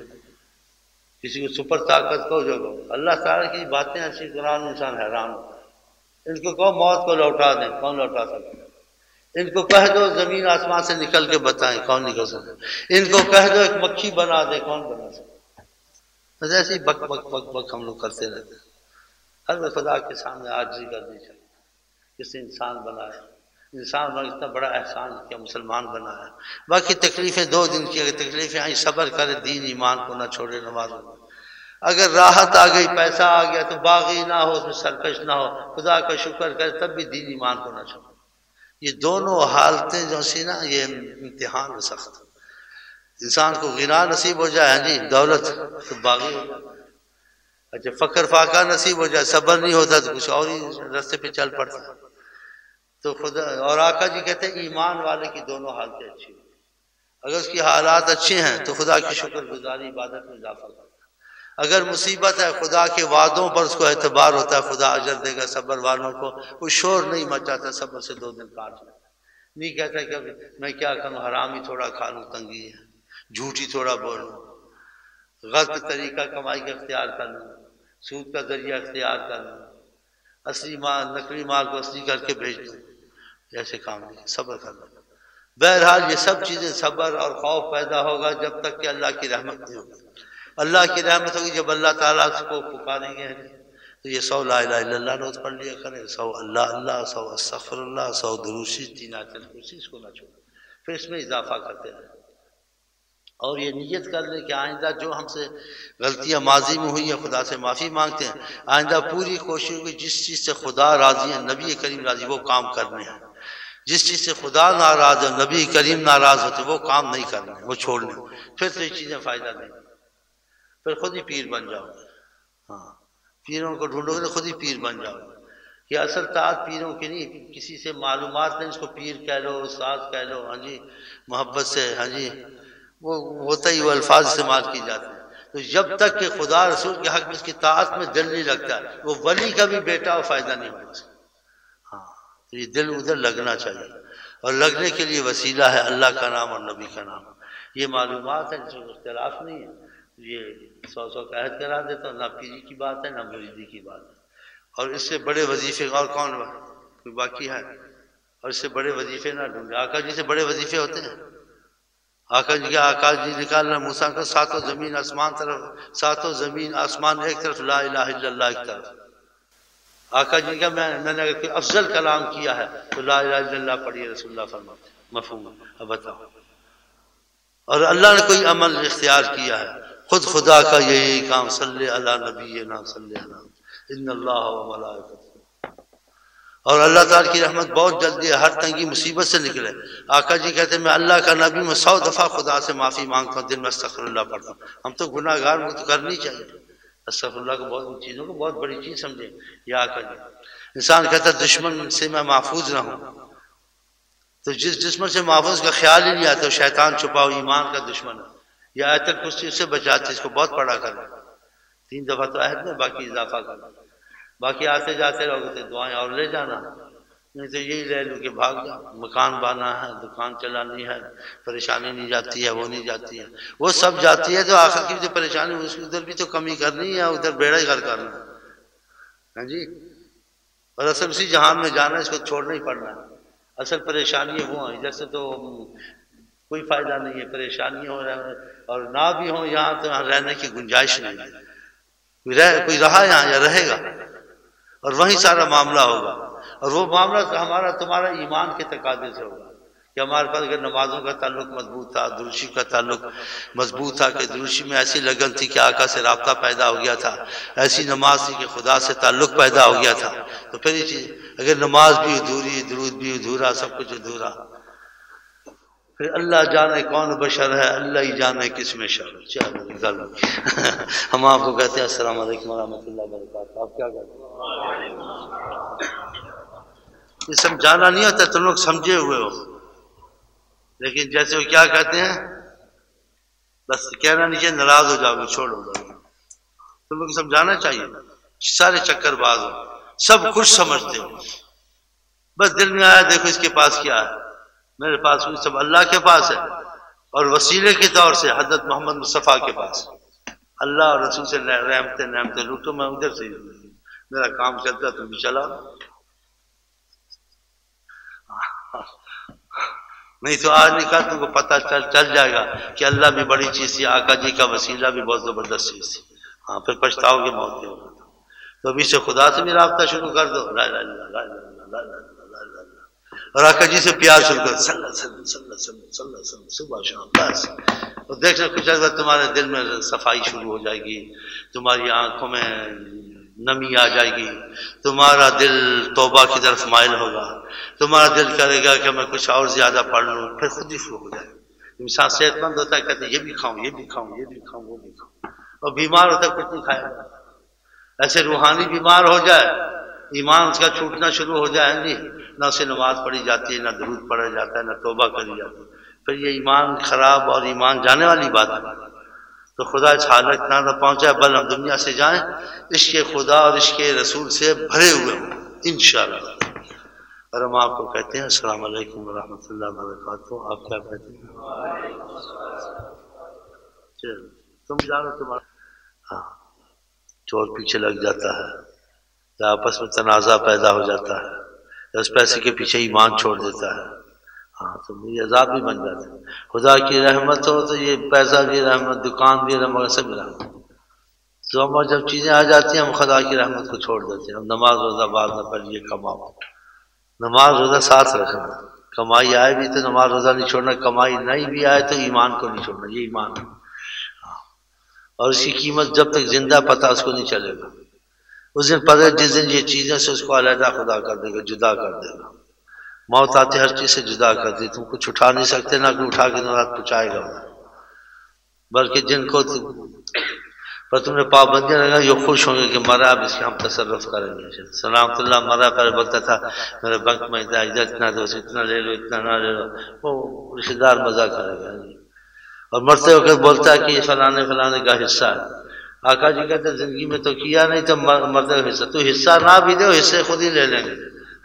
کسی کو سپر طاقت کو جو اللہ تعالیٰ کی باتیں ایسی قرآن انسان حیران ہوتا ہے۔ ان کو کہو موت کو لوٹا دیں، کون لوٹا سکتا ہے؟ ان کو کہہ دو زمین آسمان سے نکل کے بتائیں، کون نکل سکتا ہے؟ ان کو کہہ دو ایک مکھی بنا دے، کون بنا سکتا ہے؟ بس ایسے ہی بک بک بک بک ہم لوگ کرتے رہتے ہیں۔ ہر خدا کے سامنے عاجزی کرنی چاہیے، کس نے انسان بنایا، انسان بنا اتنا بڑا احسان کیا مسلمان بنایا، باقی تکلیفیں دو دن کی، اگر تکلیفیں آئیں صبر کرے، دین ایمان کو نہ چھوڑے، نماز ہو، اگر راحت آ گئی پیسہ آ گیا تو باغی نہ ہو، اس میں سرکش نہ ہو، خدا کا شکر کرے، تب بھی دین ایمان کو نہ چھوڑے۔ یہ دونوں حالتیں جو سی نا یہ امتحان ہے سخت، انسان کو غنا نصیب ہو جائے ہاں جی دولت تو باغی ہو جائے، اچھا فقر فاقہ نصیب ہو جائے صبر نہیں ہوتا تو کچھ اور ہی راستے پہ چل پڑتا ہے۔ تو خدا اور آقا جی کہتے ہیں ایمان والے کی دونوں حالتیں اچھی ہیں، اگر اس کی حالات اچھے ہیں تو خدا کی شکر گزاری عبادت میں اضافہ کرتا ہے، اگر مصیبت ہے خدا کے وعدوں پر اس کو اعتبار ہوتا ہے خدا اجر دے گا. صبر والوں کو کوئی شور نہیں مچاتا صبر سے دو دن کاٹ لے. نہیں کہتا کہ میں کیا کروں، حرام ہی تھوڑا کھا لوں، تنگی ہے، جھوٹ ہی تھوڑا بولوں، غلط طریقہ کمائی کا اختیار کر لوں، سود کا ذریعہ اختیار کر لوں، اصلی مال نقلی مال کو اصلی کر کے بھیج دوں. ایسے کام نہیں، صبر کر لو. بہرحال یہ سب چیزیں صبر اور خوف پیدا ہوگا جب تک کہ اللہ کی رحمت نہیں ہوگی. اللہ کی رحمت ہوگی جب اللہ تعالیٰ کو پکاریں گے تو یہ سو لا الہ الا اللہ روز پڑھ لیا کریں، سو اللہ اللہ، سو استغفر اللہ، سو درود شریف، تین آیت الکرسی، اس کو نہ چھوڑیں. پھر اس میں اضافہ کرتے رہیں اور یہ نیت کر لیں کہ آئندہ جو ہم سے غلطیاں ماضی میں ہوئی ہیں خدا سے معافی مانگتے ہیں، آئندہ پوری کوشش ہوگی جس چیز سے خدا راضی ہے، نبی کریم راضی، وہ کام کرنے ہیں. جس چیز سے خدا ناراض ہے، نبی کریم ناراض ہوتے، وہ کام نہیں کرنے، وہ چھوڑنے. پھر تو یہ چیزیں فائدہ نہیں، پھر خود ہی پیر بن جاؤ. ہاں، پیروں کو ڈھونڈو گے تو خود ہی پیر بن جاؤ. یہ اصل طاعت پیروں کی نہیں، کسی سے معلومات نہیں، اس کو پیر کہہ لو، استاد کہہ لو، ہاں جی، محبت سے، ہاں جی، وہ ہوتا ہی وہ الفاظ استعمال کی جاتے ہیں. تو جب تک کہ خدا رسول کے حق میں اس کی طاعت میں دل نہیں لگتا، وہ ولی کا بھی بیٹا وہ فائدہ نہیں ہوگا. ہاں، تو یہ دل ادھر لگنا چاہیے، اور لگنے کے لیے وسیلہ ہے اللہ کا نام اور نبی کا نام. یہ معلومات ہے، جس میں اختلاف نہیں ہے. یہ سو سو کا عہد کرا دیتا ہوں، نہ پیری کی بات ہے نہ مریدی کی بات ہے. اور اس سے بڑے وظیفے اور کون کوئی باقی ہے؟ اور اس سے بڑے وظیفے نہ ڈھونڈے. آقا جی سے بڑے وظیفے ہوتے ہیں. آقا جی کا آقا جی نکالنا موسیٰ کا ساتوں زمین آسمان طرف، ساتوں زمین آسمان ایک طرف، لا الہ الا اللہ ایک طرف. آقا جی کا میں میں نے اگر کوئی افضل کلام کیا ہے تو لا الہ الا اللہ پڑھیے، رسول اللہ فرماتے ہیں. مفہوم ہے؟ اب بتاؤ. اور اللہ نے کوئی عمل اختیار کیا ہے، خود خدا کا یہی کام، صلی علی نبینا صلی علی ان اللہ و ملائکۃ. اور اللہ تعالیٰ کی رحمت بہت جلدی ہے، ہر تنگی مصیبت سے نکلے. آقا جی کہتے ہیں میں اللہ کا نبی میں سو دفعہ خدا سے معافی مانگتا ہوں، دن میں استغفر اللہ پڑھتا ہوں. ہم تو گناہ گار، وہ تو کرنی چاہیے استغفر اللہ کو. بہت ان چیزوں کو بہت بڑی چیز سمجھیں. یا آقا جی انسان کہتا ہے دشمن سے میں محفوظ نہ ہوں، تو جس دشمن سے محفوظ کا خیال ہی نہیں آتا، تو شیطان چھپاؤ ایمان کا دشمن ہے. یہ آیت الکرسی اس سے بچاتی، اس کو بہت پڑھا کرنا. تین دفعہ تو عہد میں، باقی اضافہ کرنا. باقی آتے جاتے رہو گے تو دعائیں اور لے جانا، نہیں تو یہی لے لو کہ بھاگ جاؤ. مکان بانا ہے، دکان چلانی ہے، پریشانی نہیں جاتی ہے، وہ نہیں جاتی ہے، وہ سب جاتی ہے. تو آخر کی جو پریشانی اس کی ادھر بھی تو کمی کرنی ہے، ادھر بیڑا ہی غرق کرنا ہے. ہاں جی، اور اصل اسی جہان میں جانا ہے، اس کو چھوڑنا ہی پڑنا ہے. اصل پریشانی وہ ہیں، ادھر سے تو کوئی فائدہ نہیں ہے. پریشانی ہو رہا ہے اور نہ بھی ہو یہاں تو یہاں رہنے کی گنجائش نہیں ہے. کوئی رہ کوئی رہا یہاں یا رہے گا، اور وہیں سارا معاملہ ہوگا. اور وہ معاملہ ہمارا تمہارا ایمان کے تقاضے سے ہوگا کہ ہمارے پاس اگر نمازوں کا تعلق مضبوط تھا، درشی کا تعلق مضبوط تھا کہ درشی میں ایسی لگن تھی کہ آقا سے رابطہ پیدا ہو گیا تھا، ایسی نماز تھی کہ خدا سے تعلق پیدا ہو گیا تھا. تو پھر یہ چیز اگر نماز بھی ادھوری، درود بھی ادھورا، سب کچھ ادھورا، پھر اللہ جانے کون بشر ہے، اللہ ہی جانے کس میں شر. چلو ہم آپ کو کہتے ہیں السلام علیکم ورحمۃ اللہ وبرکاتہ. آپ کیا کہتے ہیں؟ یہ سمجھانا نہیں ہوتا، تم لوگ سمجھے ہوئے ہو، لیکن جیسے وہ کیا کہتے ہیں، بس کہنا نیچے ناراض ہو جاؤ گے، چھوڑ ہو جاؤ گے. تم لوگ سمجھانا چاہیے. سارے چکر باز ہو، سب کچھ سمجھتے ہو، بس دل میں آیا دیکھو اس کے پاس کیا ہے، میرے پاس وہ سب اللہ کے پاس ہے، اور وسیلے کے طور سے حضرت محمد مصطفیٰ کے پاس. اللہ اور رسول سے رحمتیں نعمتیں لوٹو، میں ادھر سے میرا کام چلتا تم بھی چلا. نہیں تو آج نکال تم کو پتہ چل چل جائے گا کہ اللہ بھی بڑی چیز تھی، آقا جی کا وسیلہ بھی بہت زبردست چیز تھی. ہاں پھر پچھتاؤ گے موت کے وقت. تو ابھی سے خدا سے بھی رابطہ شروع کر دو، لا لا لا لا لا لا، اور آقا جی سے پیار شروع کر، صلی اللہ صلی اللہ صلی اللہ صلی اللہ صبح شام بس. اور دیکھنا کچھ اگر تمہارے دل میں صفائی شروع ہو جائے گی، تمہاری آنکھوں میں نمی آ جائے گی، تمہارا دل توبہ کی طرف مائل ہوگا، تمہارا دل کرے گا کہ میں کچھ اور زیادہ پڑھ لوں، پھر خود ہی شروع ہو جائے گا. انسان صحت مند ہوتا ہے، کہتے ہیں یہ بھی کھاؤں یہ بھی کھاؤں یہ بھی کھاؤں وہ بھی کھاؤں، اور بیمار ہوتا ہے کچھ نہیں کھائے گا. ایسے روحانی بیمار ہو جائے، ایمان اس کا چھوٹنا شروع ہو جائے، جی نہ اسے نماز پڑھی جاتی ہے، نہ درود پڑھا جاتا ہے، نہ توبہ کری جاتی ہے، پھر یہ ایمان خراب اور ایمان جانے والی بات ہے. تو خدا اس حالت نہ نہ پہنچائے، بل ہم دنیا سے جائیں عشق خدا اور عشق رسول سے بھرے ہوئے ہوں انشاءاللہ۔ اور ہم آپ کو کہتے ہیں السلام علیکم ورحمۃ اللہ وبرکاتہ۔ آپ کیا کہتے ہیں؟ چلو تم جانو تمہارا ہاں چور پیچھے لگ جاتا ہے یا آپس میں تنازع پیدا ہو جاتا ہے یا اس پیسے کے پیچھے ایمان چھوڑ دیتا ہے، ہاں تو یہ عذاب بھی بن جاتا ہے۔ خدا کی رحمت ہو تو یہ پیسہ بھی رحمت، دکان بھی رحمت، سب رحمت۔ تو ہم جب چیزیں آ جاتی ہیں ہم خدا کی رحمت کو چھوڑ دیتے ہیں، ہم نماز روزہ بعد نہ پڑھیے، کماؤ، نماز روزہ ساتھ رکھنا، کمائی آئے بھی تو نماز روزہ نہیں چھوڑنا، کمائی نہیں بھی آئے تو ایمان کو نہیں چھوڑنا، یہ ایمان ہے۔ اور اس کی قیمت جب تک زندہ پتہ اس کو نہیں چلے گا، اس دن پتہ جس دن یہ چیزیں سے اس کو علیحدہ خدا کر دے گا، جدا کر دے گا۔ موت آتے ہر چیز سے جدا کر دی، تم کچھ اٹھا نہیں سکتے، نہ کوئی اٹھا کے تمہارا پہنچائے گا، بلکہ جن کو پر تم نے پابندیاں لگا یہ خوش ہوں گے کہ مرا اب اس کے ہم تصرف کریں گے۔ سلامت اللہ مرا پر بولتا تھا میرے بینک میں اتنا دو اتنا لے لو اتنا نہ لے لو، وہ رشتے دار مزہ کرے گا، اور مرتے وقت بولتا ہے کہ یہ فلانے فلانے کا حصہ ہے۔ آقا جی کہتے ہیں زندگی میں تو کیا نہیں تو مرتے ہوئے حصہ، تو حصہ نہ بھی دے حصے خود ہی لے لیں گے،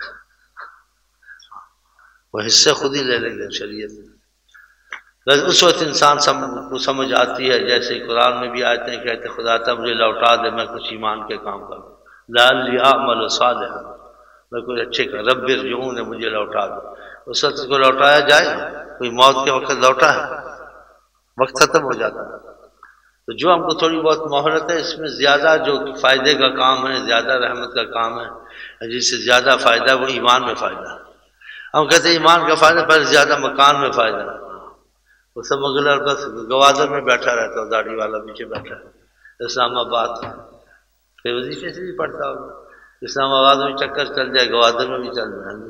وہ حصے خود ہی لے لیں گے شریعت میں۔ اس وقت انسان کو سمجھ آتی ہے، جیسے قرآن میں بھی آتے ہیں کہتے خدا تا مجھے لوٹا دے میں کچھ ایمان کے کام کروں، لعلی اعمل صالحا، میں کوئی اچھے کا، رب ارجعون مجھے لوٹا دے۔ اس وقت کو لوٹایا جائے، کوئی موت کے وقت لوٹا ہے، وقت ختم ہو جاتا ہے۔ تو جو ہم کو تھوڑی بہت مہلت ہے، اس میں زیادہ جو فائدے کا کام ہے، زیادہ رحمت کا کام ہے، جس سے زیادہ فائدہ ہے وہ ایمان میں فائدہ ہے۔ ہم کہتے ہیں ایمان کا فائدہ پہلے زیادہ مکان میں فائدہ ہے، وہ سب اگلا بس گوادر میں بیٹھا رہتا ہے، داڑھی والا پیچھے بیٹھا ہے، اسلام آباد پھر وظیفے سے بھی پڑھتا ہوگا، اسلام آباد میں چکر چل جائے، گوادر میں بھی چل جائے،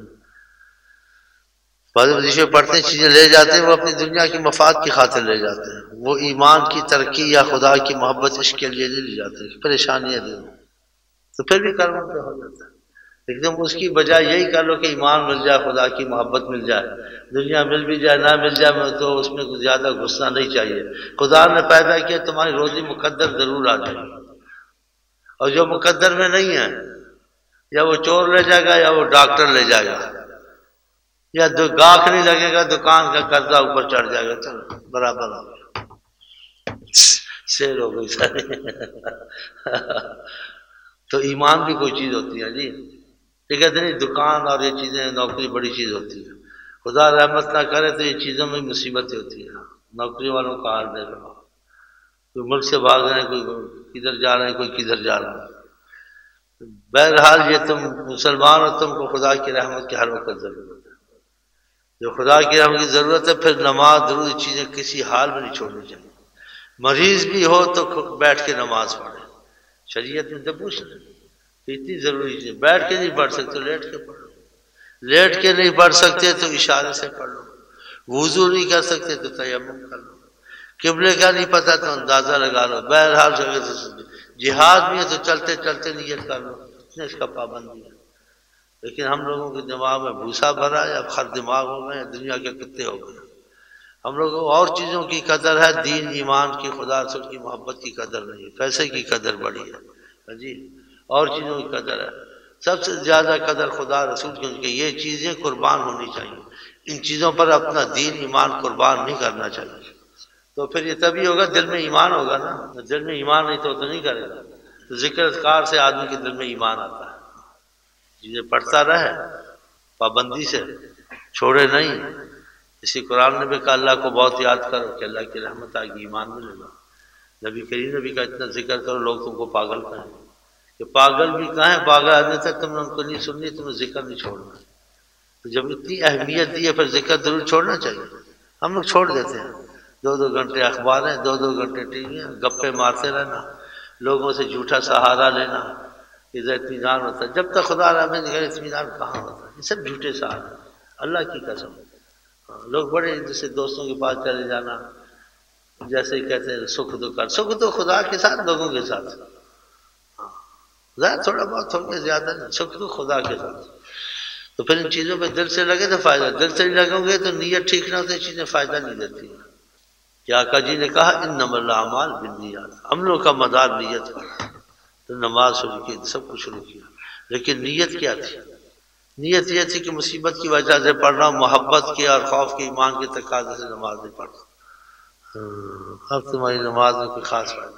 بعض وظیفے پڑھتے ہیں چیزیں لے جاتے ہیں، وہ اپنی دنیا کی مفاد کی خاطر لے جاتے ہیں، وہ ایمان کی ترقی یا خدا کی محبت اس کے لیے نہیں لے جاتے، پریشانیاں دے تو پھر بھی کرنا پہ ہو جاتا ہے۔ لیکن اس کی بجائے یہی کر لو کہ ایمان مل جائے، خدا کی محبت مل جائے، دنیا مل بھی جائے نہ مل جائے تو اس میں کچھ زیادہ غصہ نہیں چاہیے۔ خدا نے پیدا کیا تمہاری روزی مقدر ضرور آ جائے گی، اور جو مقدر میں نہیں ہے یا وہ چور لے جائے گا یا وہ ڈاکٹر لے جائے گا، یا گاہک نہیں لگے گا، دکان کا قرضہ اوپر چڑھ جائے گا، چلو برابر ہو گیا، سیل ہو گئی ساری۔ تو ایمان بھی کوئی چیز ہوتی ہے جی، یہ کہتے نہیں دکان اور یہ چیزیں نوکری بڑی چیز ہوتی ہے، خدا رحمت نہ کرے تو یہ چیزوں میں مصیبتیں ہوتی ہیں۔ نوکری والوں کا حال دیکھ رہا، کوئی ملک سے بھاگ رہے ہیں، کوئی کدھر جا رہے ہیں، کوئی کدھر جا رہا ہے۔ بہرحال یہ تم مسلمان ہو، تم کو خدا کی رحمت کی ہر وقت ضرورت ہے، جو خدا کی رحمت کی ضرورت ہے پھر نماز ضروری چیزیں کسی حال میں نہیں چھوڑنی چاہیے۔ مریض بھی ہو تو بیٹھ کے نماز پڑھے، شریعت میں تو پوچھ لیں اتنی ضروری چیز، بیٹھ کے نہیں پڑھ سکتے لیٹ کے پڑھو، لیٹ کے نہیں پڑھ سکتے تو اشارے سے پڑھ لو، وضو نہیں کر سکتے تو تیمم کر لو، قبلے کا نہیں پتہ تو اندازہ لگا لو، بہرحال جگہ سے جہاد بھی ہے تو چلتے چلتے نیت کر لو، اتنے اس کا پابندی ہے۔ لیکن ہم لوگوں کے دماغ میں بھوسا بھرا ہے، اب خر دماغ ہو گئے، دنیا کے کتے ہو گئے، ہم لوگوں کو اور چیزوں کی قدر ہے، دین ایمان کی خدا رسول کی محبت کی قدر نہیں ہے، پیسے کی قدر بڑی ہے جی، اور چیزوں کی قدر ہے، سب سے زیادہ قدر خدا رسول کی، کہ یہ چیزیں قربان ہونی چاہیے، ان چیزوں پر اپنا دین ایمان قربان نہیں کرنا چاہیے۔ تو پھر یہ تبھی ہوگا دل میں ایمان ہوگا نا، دل میں ایمان نہیں تو تو نہیں کرے گا۔ تو ذکر اذکار سے آدمی کے دل میں ایمان آتا ہے، چیزیں پڑھتا رہے پابندی سے، چھوڑے نہیں۔ اسی قرآن نے بھی کہا اللہ کو بہت یاد کرو کہ اللہ کی رحمت آئے گی، ایمان ملے گا۔ نبی کریم نے بھی کہا اتنا ذکر کرو لوگ تم کو پاگل کہیں، کہ پاگل بھی کہیں، پاگل آدمی تک تم نے ان کو نہیں سننی، تمہیں ذکر نہیں چھوڑنا۔ تو جب اتنی اہمیت دی ہے پھر ذکر ضرور چھوڑنا چاہیے۔ ہم لوگ چھوڑ دیتے ہیں، دو دو گھنٹے اخباریں، دو دو گھنٹے ٹی وی، گپے مارتے رہنا، لوگوں سے جھوٹا سہارا لینا، ادھر اطمینان ہوتا ہے، جب تک خدا رحمت نہیں کرے اطمینان کہاں ہوتا ہے، یہ سب جھوٹے سہارے، اللہ کی قسم۔ لوگ بڑے جیسے دوستوں کے پاس چلے جانا، جیسے ہی کہتے ہیں سکھ دکھ کر، سکھ تو خدا کے ساتھ لوگوں کے ساتھ، ظاہر تھوڑا بہت ہو گیا، زیادہ نہیں، سکھ تو خدا کے ساتھ۔ تو پھر ان چیزوں پہ دل سے لگے تو فائدہ، دل سے نہیں لگوں گے تو نیت ٹھیک نہ ہوتی چیزیں فائدہ نہیں دیتی۔ کہ آقا جی نے کہا انما الاعمال بالنیات، عملوں کا مدار نیت پر، تو نماز شروع کی، سب کچھ شروع کیا، لیکن نیت کیا تھی؟ نیت یہ تھی کہ مصیبت کی وجہ سے پڑھ رہا ہوں، محبت کے اور خوف کے ایمان کے تقاضے سے نماز نہیں پڑھ رہا۔ اب تمہاری نماز میں کوئی خاص فائدہ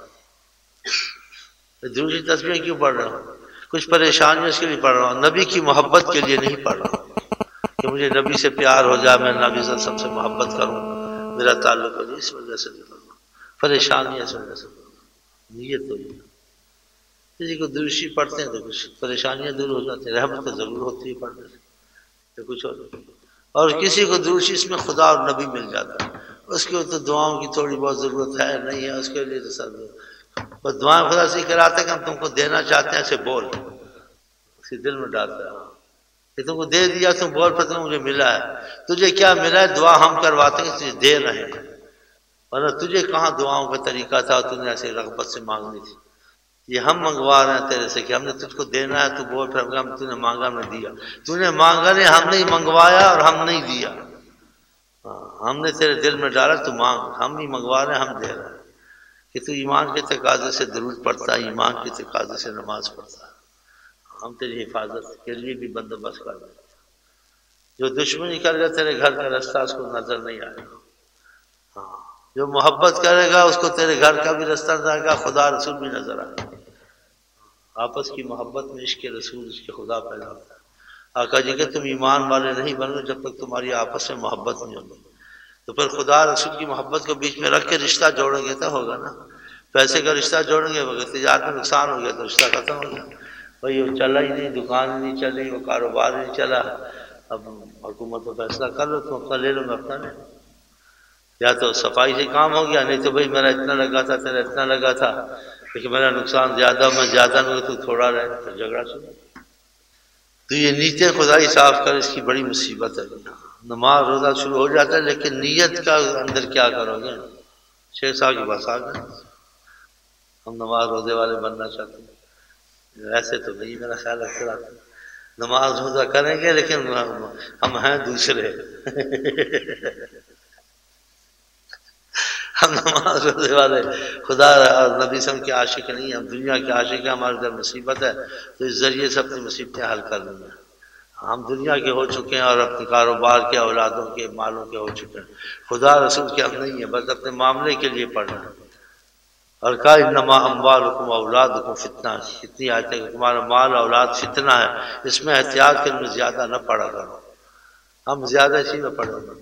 نہیں، دوسری تسبیح کیوں پڑھ رہا ہوں؟ کچھ پریشانیوں اس کے لیے پڑھ رہا ہوں، نبی کی محبت کے لیے نہیں پڑھ رہا ہوں کہ مجھے نبی سے پیار ہو جائے، میں نبی صلی اللہ علیہ وسلم سے محبت کروں، میرا تعلق ہو جائے، اس وجہ سے نہیں پڑھ رہا ہوں، پریشانی اس وجہ سے۔ نیت تو یہ کسی کو درشی پڑھتے ہیں تو کچھ پریشانیاں دور ہو جاتی ہیں، رحمت تو ضرور ہوتی ہے پڑھنے سے، تو کچھ ہو جاتا ہے۔ اور کسی کو درشی اس میں خدا اور نبی مل جاتا ہے، اس کے تو دعاؤں کی تھوڑی بہت ضرورت ہے نہیں ہے، اس کے لیے تو سب بس دعائیں خدا سے کراتے کہ ہم تم کو دینا چاہتے ہیں، ایسے بول، اس کے دل میں ڈالتا ہے کہ تم کو دے دیا، تم بول پہ تم مجھے ملا ہے، تجھے کیا ملا ہے؟ دعا ہم کرواتے ہیں، تجھے دے رہے ہیں، ورنہ تجھے کہاں دعاؤں کا طریقہ تھا، تم نے ایسے رغبت سے مانگنی تھی، یہ ہم منگوا رہے ہیں تیرے سے کہ ہم نے تجھ کو دینا ہے، تو بول پھر ہم تو نے مانگا، ہم نے دیا، تو نے مانگا نہیں، ہم نے منگوایا اور ہم نہیں دیا، ہم نے تیرے دل میں ڈالا، تو مانگ، ہم نہیں منگوا رہے ہیں، ہم دے رہے ہیں، کہ تو ایمان کے تقاضے سے درود پڑھتا ہے، ایمان کے تقاضے سے نماز پڑھتا ہے، ہم تیری حفاظت کے لیے بھی بندوبست کر دیں، جو دشمنی کرے گا تیرے گھر کا رستہ اس کو نظر نہیں آئے گا، ہاں جو محبت کرے گا اس کو تیرے گھر کا بھی رستہ نظر آئے گا، خدا رسول بھی نظر آئے گا، آپس کی محبت میں عشق رسول، عشق خدا پیدا ہوتا ہے۔ آقا جی کہ تم ایمان والے نہیں بن گے جب تک تمہاری آپس میں محبت نہیں ہوگی، تو پھر خدا رسول کی محبت کو بیچ میں رکھ کے رشتہ جوڑیں گے تو ہوگا نا، پیسے کا رشتہ جوڑیں گے مگر تجارت میں نقصان ہو گیا تو رشتہ ختم ہو گیا، بھائی وہ چلا ہی نہیں، دکان ہی نہیں چلی، وہ کاروبار نہیں چلا، اب حکومت کو فیصلہ کر لو، تم اپنا لے لو، میں اپنا لے لوں، یا تو صفائی سے کام ہو گیا، نہیں تو بھائی میرا اتنا لگا تھا، تیرا اتنا لگا تھا، لیکن میرا نقصان زیادہ، میں زیادہ میں تو تھوڑا رہے، تو جھگڑا شروع۔ تو یہ نیتیں خدائی صاف کر، اس کی بڑی مصیبت ہے، نماز روزہ شروع ہو جاتا ہے لیکن نیت کا اندر کیا کرو گے؟ شیخ صاحب کے پاس آ گئے، ہم نماز روزے والے بننا چاہتے ہیں، ایسے تو نہیں میرا خیال رکھتے رہتے، نماز روزہ کریں گے لیکن ہم ہیں دوسرے، ہم نماز روزے والے خدا اور نبی صلی اللہ علیہ وسلم کے عاشق نہیں، ہم دنیا کے عاشق ہیں، ہمارے اندر مصیبت ہے، تو اس ذریعے سے اپنی مصیبتیں حل کر لیں گے، ہم دنیا کے ہو چکے ہیں اور اپنے کاروبار کے، اولادوں کے، مالوں کے ہو چکے ہیں، خدا رسول کے ہم نہیں ہیں، بس اپنے معاملے کے لیے پڑھ رہے ہیں، اور کہا انما اموالکم اولادکم فتنہ، اتنی آیت ہے کہ تمہارا مال اولاد فتنہ ہے، اس میں احتیاط کے میں زیادہ نہ پڑا کرو، ہم زیادہ اسی میں پڑھو گے،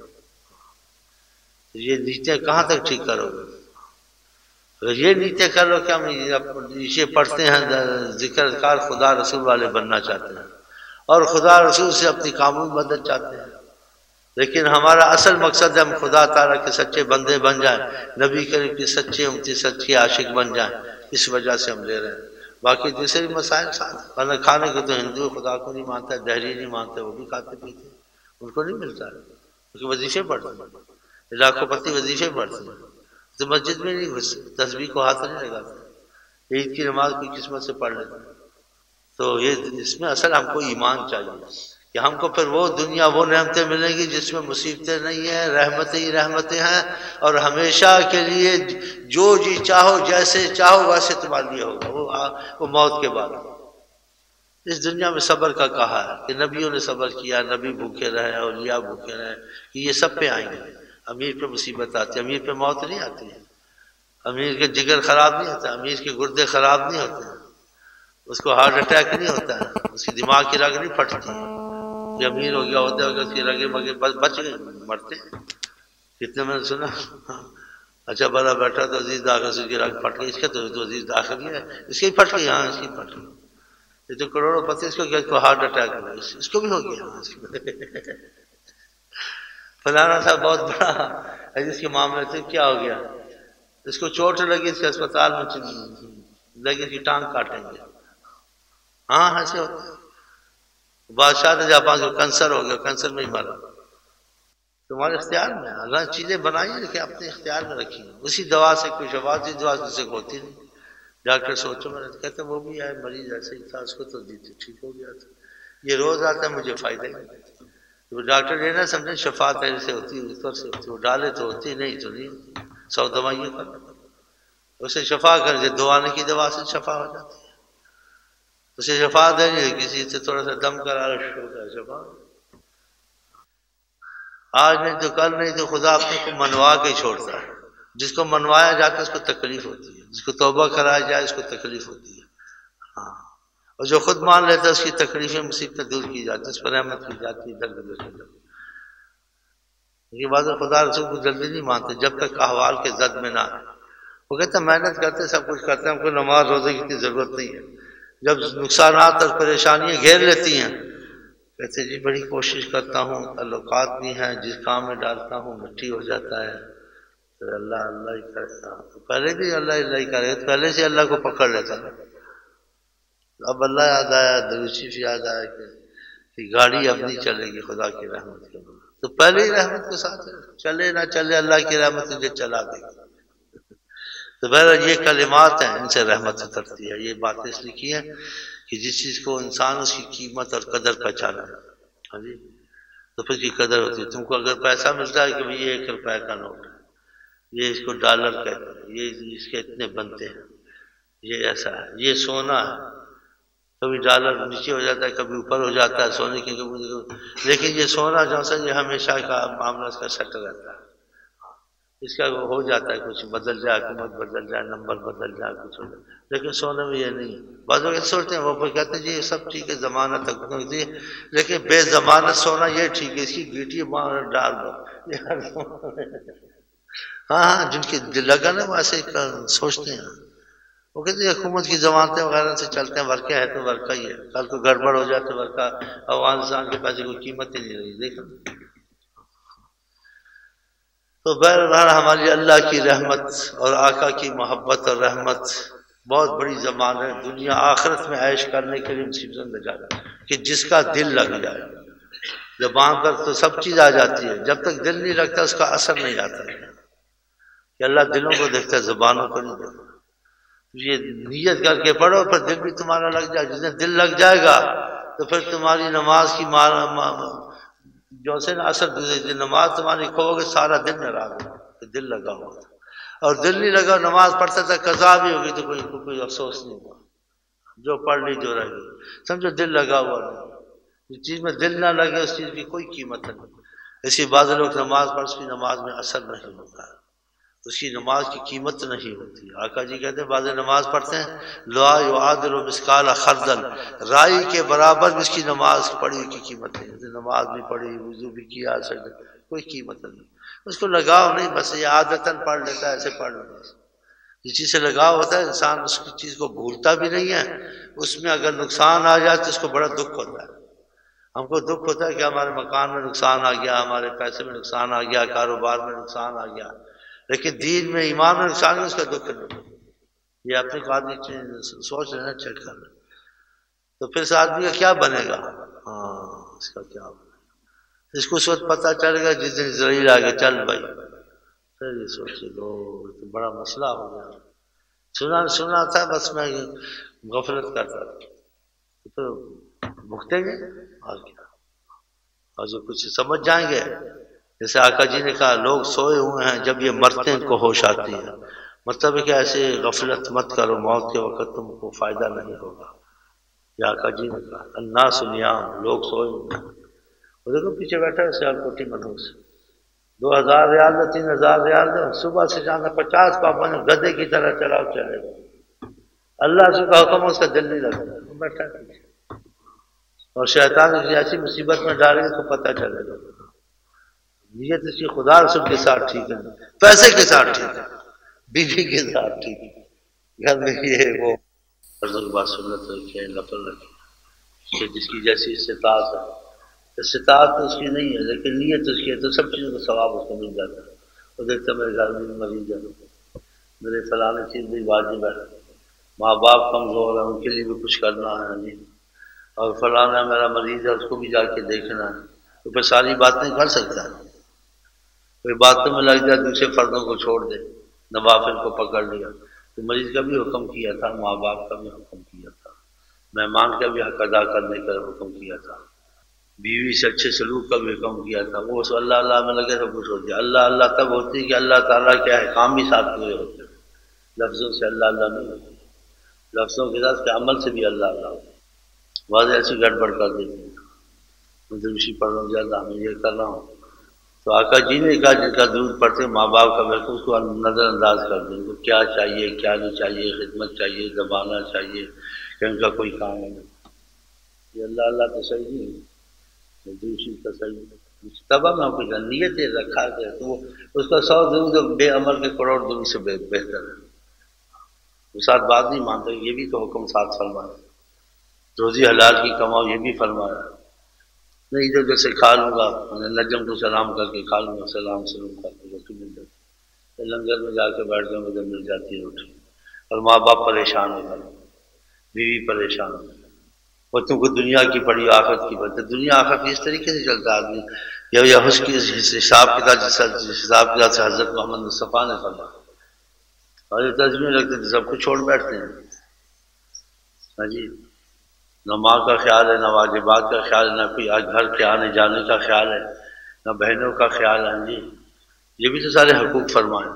یہ نیتیں کہاں تک ٹھیک کرو گے؟ اگر یہ نیتیں کر لو کہ ہم نیچے پڑھتے ہیں، ذکر اذکار خدا رسول والے بننا چاہتے ہیں اور خدا رسول سے اپنی کاموں میں مدد چاہتے ہیں، لیکن ہمارا اصل مقصد ہے ہم خدا تعالیٰ کے سچے بندے بن جائیں، نبی کریم کی سچے امتی سچے عاشق بن جائیں، اس وجہ سے ہم لے رہے ہیں، باقی دوسرے مسائل ساتھ، ورنہ کھانے کو تو ہندو خدا کو نہیں مانتا، دہری نہیں مانتے، وہ بھی کھاتے پیتے، ان کو نہیں ملتا ہے، کیونکہ وظیفے پڑھتے ہیں، لاکھوں پتی وظیفے پڑھتے ہیں، تو مسجد میں نہیں گھستے، تسبیح کو ہاتھ نہیں لگاتے، عید کی نماز کوئی قسمت سے پڑھ لیتے ہیں، تو یہ اس میں اصل ہم کو ایمان چاہیے کہ ہم کو پھر وہ دنیا وہ نعمتیں ملیں گی جس میں مصیبتیں نہیں ہیں، رحمتیں ہی رحمتیں ہیں، اور ہمیشہ کے لیے جو جی چاہو جیسے چاہو ویسے تمہارے لیے ہوگا، وہ وہ موت کے بعد۔ اس دنیا میں صبر کا کہا ہے کہ نبیوں نے صبر کیا، نبی بھوکے رہے، اولیاء بھوکے رہے، کہ یہ سب پہ آئیں گے، امیر پہ مصیبت آتی ہے، امیر پہ موت نہیں آتی ہے، امیر کے جگر خراب نہیں ہوتا، امیر کے گردے خراب نہیں ہوتے، اس کو ہارٹ اٹیک نہیں ہوتا ہے، اس کی دماغ کی رگ نہیں پھٹتی، یہ امیر ہو گیا ہوتا ہے اس کی رگیں مگے بس بچ گئے، مرتے کتنے میں نے سنا، اچھا بڑا بیٹھا تو عزیز داخل سے کی رگ پھٹ گئی، اس کا تو عزیز داخل ہی ہے، اس کی پھٹ گئی، ہاں اس کی پھٹ گئی، یہ تو کروڑوں پتی، اس کو کیا، اس کو ہارٹ اٹیک ہوا، اس کو بھی ہو گیا، فلانا تھا بہت بڑا، جس کے معاملے سے کیا ہو گیا، اس کو چوٹ لگی، اس کے اسپتال میں لگی کہ ٹانگ کاٹیں گے، ہاں ایسے ہوتا ہے، بادشاہ نے جاپان کو کینسر ہو گیا، کینسر میں ہی مارا، تمہارے اختیار میں اللہ چیزیں بنائی لیکن اپنے اختیار میں رکھی، اسی دوا سے کوئی شفا، اسی دوا سے ہوتی نہیں، ڈاکٹر سوچو میں کہتے وہ بھی ہے مریض ایسے ہی تھا، اس کو تو دی تھی ٹھیک ہو گیا تھا، یہ روز آتا ہے مجھے فائدہ ہی نہیں، تو ڈاکٹر یہ نہ سمجھے شفا تیرے سے ہوتی ہے، اوپر سے ہوتی، وہ ڈالے تو ہوتی نہیں تو نہیں، سو دوائیں کر اسے شفا کر دے، دو آنے کی دوا سے شفا ہو جاتی ہے. اسے شفا دیں گے، کسی سے تھوڑا سا دم کرا رہا شفا. آج نہیں تو کل نہیں تو خدا اپنے کو منوا کے چھوڑتا ہے. جس کو منوایا جاتا ہے اس کو تکلیف ہوتی ہے، جس کو توبہ کرایا جائے اس کو تکلیف ہوتی ہے. ہاں، اور جو خود مان لیتا ہے اس کی تکلیفیں مصیبتیں دور کی جاتی ہیں، اس پر رحمت کی جاتی ہے. درد دل سے یہ بات خدا رسول کو جلدی نہیں مانتے جب تک احوال کے زد میں نہ آئے. وہ کہتے ہیں محنت کرتے سب کچھ کرتے ہیں، ہم کو نماز روزے کی اتنی ضرورت نہیں ہے. جب نقصانات اور پریشانیاں گھیر لیتی ہیں کہتے جی بڑی کوشش کرتا ہوں، تعلقات بھی ہیں، جس کام میں ڈالتا ہوں مٹی ہو جاتا ہے، تو اللہ اللہ ہی کرتا. پہلے بھی اللہ اللہ ہی کرے، پہلے سے اللہ کو پکڑ لیتا تھا. اب اللہ یاد آیا، دروشیف یاد آیا کہ گاڑی اب نہیں چلے گی خدا کی رحمت کے بعد، تو پہلے ہی رحمت کے ساتھ چلے نہ چلے اللہ کی رحمت تجھے چلا دے گی. تو بہرحال یہ کلمات ہیں، ان سے رحمت اترتی ہے. یہ باتیں اس لیے کی ہیں کہ جس چیز کو انسان اس کی قیمت اور قدر پہچانا ہے، ہاں جی، تو پھر کی قدر ہوتی ہے. تم کو اگر پیسہ ملتا ہے کہ یہ ایک روپے کا نوٹ ہے، یہ اس کو ڈالر کہتے ہیں، یہ اس کے اتنے بنتے ہیں، یہ ایسا ہے، یہ سونا ہے، کبھی ڈالر نیچے ہو جاتا ہے کبھی اوپر ہو جاتا ہے سونے کی، لیکن یہ سونا جو ہے یہ ہمیشہ کا معاملہ اس کا سیٹ رہتا ہے. اس کا ہو جاتا ہے کچھ بدل جائے، حکومت بدل جائے، نمبر بدل جائے، کچھ ہو جائے، لیکن سونے میں یہ نہیں. بعض لوگ سوچتے ہیں وہ پھر کہتے ہیں جی یہ سب ٹھیک ہے ضمانت تک ہوتی ہے، لیکن بے ضمانت سونا یہ ٹھیک ہے، اس کی گیٹی ڈال دو. ہاں ہاں جن کی دل لگا نا وہ ایسے سوچتے ہیں. وہ کہتے ہیں حکومت کی ضمانتیں وغیرہ سے چلتے ہیں، ورقہ ہے تو ورقہ ہی ہے، کل کو گڑبڑ ہو جائے تو ورقہ افغانستان کے پیسے کوئی قیمت ہی نہیں رہی. دیکھا تو بہرحال ہماری اللہ کی رحمت اور آقا کی محبت اور رحمت بہت بڑی زمان ہے. دنیا آخرت میں عیش کرنے کے لیے مصیبت میں جا رہا ہے کہ جس کا دل لگ جائے. زبان پر تو سب چیز آ جاتی ہے، جب تک دل نہیں لگتا اس کا اثر نہیں آتا ہے. کہ اللہ دلوں کو دیکھتا ہے، زبانوں کو نہیں دیکھتا. یہ نیت کر کے پڑھو پھر دل بھی تمہارا لگ جائے. جس دن دل لگ جائے گا تو پھر تمہاری نماز کی جو سے اثر نماز تمہاری کھو گے سارا دن ناراض ہوگا، دل لگا ہوا تھا. اور دل نہیں لگا نماز پڑھتا تھا قضا بھی ہوگی تو کوئی کوئی افسوس نہیں ہوا، جو پڑھ لی جو رہ گئی. سمجھو دل لگا ہوا نہیں. جس چیز میں دل نہ لگے اس چیز کی کوئی قیمت نہیں. اسی بعض لوگ نماز پڑھ اس کی نماز میں اثر نہیں ہوتا، اس کی نماز کی قیمت نہیں ہوتی. آقا جی کہتے ہیں بعض نماز پڑھتے ہیں لا یعادل مثقال خردل، رائی کے برابر اس کی نماز پڑھی کی قیمت نہیں. نماز بھی پڑھی، وضو بھی کیا، کوئی قیمت نہیں. اس کو لگاؤ نہیں، بس یہ عادتاً پڑھ لیتا ہے، ایسے پڑھ لیتا ہے. جس چیز سے لگاؤ ہوتا ہے انسان اس کی چیز کو بھولتا بھی نہیں ہے. اس میں اگر نقصان آ جائے تو اس کو بڑا دکھ ہوتا ہے. ہم کو دکھ ہوتا ہے کہ ہمارے مکان میں نقصان آ گیا، ہمارے پیسے میں نقصان آ گیا، کاروبار میں نقصان آ گیا، لیکن دین میں ایمان میں نقصان ہے اس کا دکھ نہیں. یہ اپنے کو آدمی سوچ رہے ہیں، چیک کر رہے ہیں. تو پھر اس آدمی کا کیا بنے گا؟ ہاں اس کا کیا بنے گا؟ اس کو اس وقت پتہ چل گا جس دن اسرائیل آ گیا چل بھائی. پھر یہ سوچے لو تو بڑا مسئلہ ہو گیا. سنا سنا تھا بس میں غفلت کرتا تھا. تو بھگتیں گے اور کیا، اور جو کچھ سمجھ جائیں گے. جیسے آقا جی نے کہا لوگ سوئے ہوئے ہیں، جب یہ مرتے ہیں ان کو ہوش آتی ہے. مطلب ہے کہ ایسے غفلت مت کرو، موت کے وقت تم کو فائدہ نہیں ہوگا. یہ آقا جی نے کہا الناس نیام، لوگ سوئے ہوئے ہیں. وہ دیکھو پیچھے بیٹھا ہے سیال کوٹی منوس، دو ہزار ریال دو تین ہزار ریال دو، صبح سے جانا پچاس پابند گدے کی طرح چلاؤ چلے گا. اللہ سے کا حکم اس کا دل نہیں لگتا، بیٹھا ہے. اور شیطان ایسی مصیبت میں ڈالے گا تو پتہ چلے گا. نیت اس کی خدا رسول کے ساتھ ٹھیک ہے، پیسے کے ساتھ ٹھیک ہے، بیوی کے ساتھ ٹھیک ہے، گھر میں یہ وہ بات سنت رکھے، نفل رکھے کہ جس کی جیسی استطاعت ہے. استطاعت تو اس کی نہیں ہے لیکن نیت اس کی ہے تو سب چیزوں کا ثواب اس کو مل جاتا ہے. وہ دیکھتا میرے گھر میں مریض ہے، میرے فلاں چیز بھی واجب ہے، ماں باپ کمزور ہیں ان کے لیے بھی کچھ کرنا ہے جی، اور فلانا میرا مریض ہے اس کو بھی جا کے دیکھنا ہے. تو پھر ساری باتیں کر سکتا ہے. کوئی باتوں میں لگ جائے دوسرے فردوں کو چھوڑ دے، نوافل کو پکڑ لیا. تو مریض کا بھی حکم کیا تھا، ماں باپ کا بھی حکم کیا تھا، مہمان کا بھی حق ادا کرنے کا حکم کیا تھا. بیوی سے اچھے سلوک کا بھی حکم کیا تھا، وہ اس اللہ اللہ میں لگے تو کچھ ہو گیا۔ اللہ اللہ تب ہوتی ہے کہ اللہ تعالیٰ کیا ہے کام بھی ساتھ پورے ہوتے ہیں، لفظوں سے اللہ اللہ نہیں ہوتا، لفظوں کے ساتھ کے عمل سے بھی اللہ اللہ ہوتا ہے۔ بعض ایسی گڑبڑ کر دیتے ہیں، میں دوشی پڑھ رہا ہوں زیادہ میں یہ کر رہا ہوں، تو آقا جی نے کہا جن کا درود پڑھتے ماں باپ کا بالکل اس کو نظر انداز کر دیں، ان کو کیا چاہیے کیا نہیں چاہیے، خدمت چاہیے زبانہ چاہیے کہ ان کا کوئی کام ہے، یہ اللہ اللہ تو صحیح نہیں ہے، دوسری کا صحیح تباہ میں کوئی نیت رکھا گیا تو وہ اس کا سو درود بے عمل کے کروڑ درود سے بہتر ہے۔ وہ ساتھ بات نہیں مانتے، یہ بھی تو حکم ساتھ فرمایا، روزی حلال کی کماؤ یہ بھی فرمایا، نہیں جو جیسے کھا لوں گا نجم کو سلام کر کے کھا لوں گا، سلام سلام کر کے روٹی مل جاتی، لنگر میں جا کے بیٹھ جاؤں مجھے مل جاتی ہے روٹی، اور ماں باپ پریشان ہو جائے، بیوی پریشان ہو جائے، اور تم کو دنیا کی پڑی آخرت کی بات ہے، دنیا آخرت اس طریقے سے چلتا آدمی یا یا اس کی حساب کتاب جس حساب کتاب سے حضرت محمد مصطفیٰ نے فرمایا، اور یہ تجمیر رکھتے تھے سب کچھ چھوڑ بیٹھتے ہیں، ہاں جی، نہ ماں کا خیال ہے، نہ واجبات کا خیال ہے، نہ کوئی گھر کے آنے جانے کا خیال ہے، نہ بہنوں کا خیال ہے، جی یہ بھی تو سارے حقوق فرمائے۔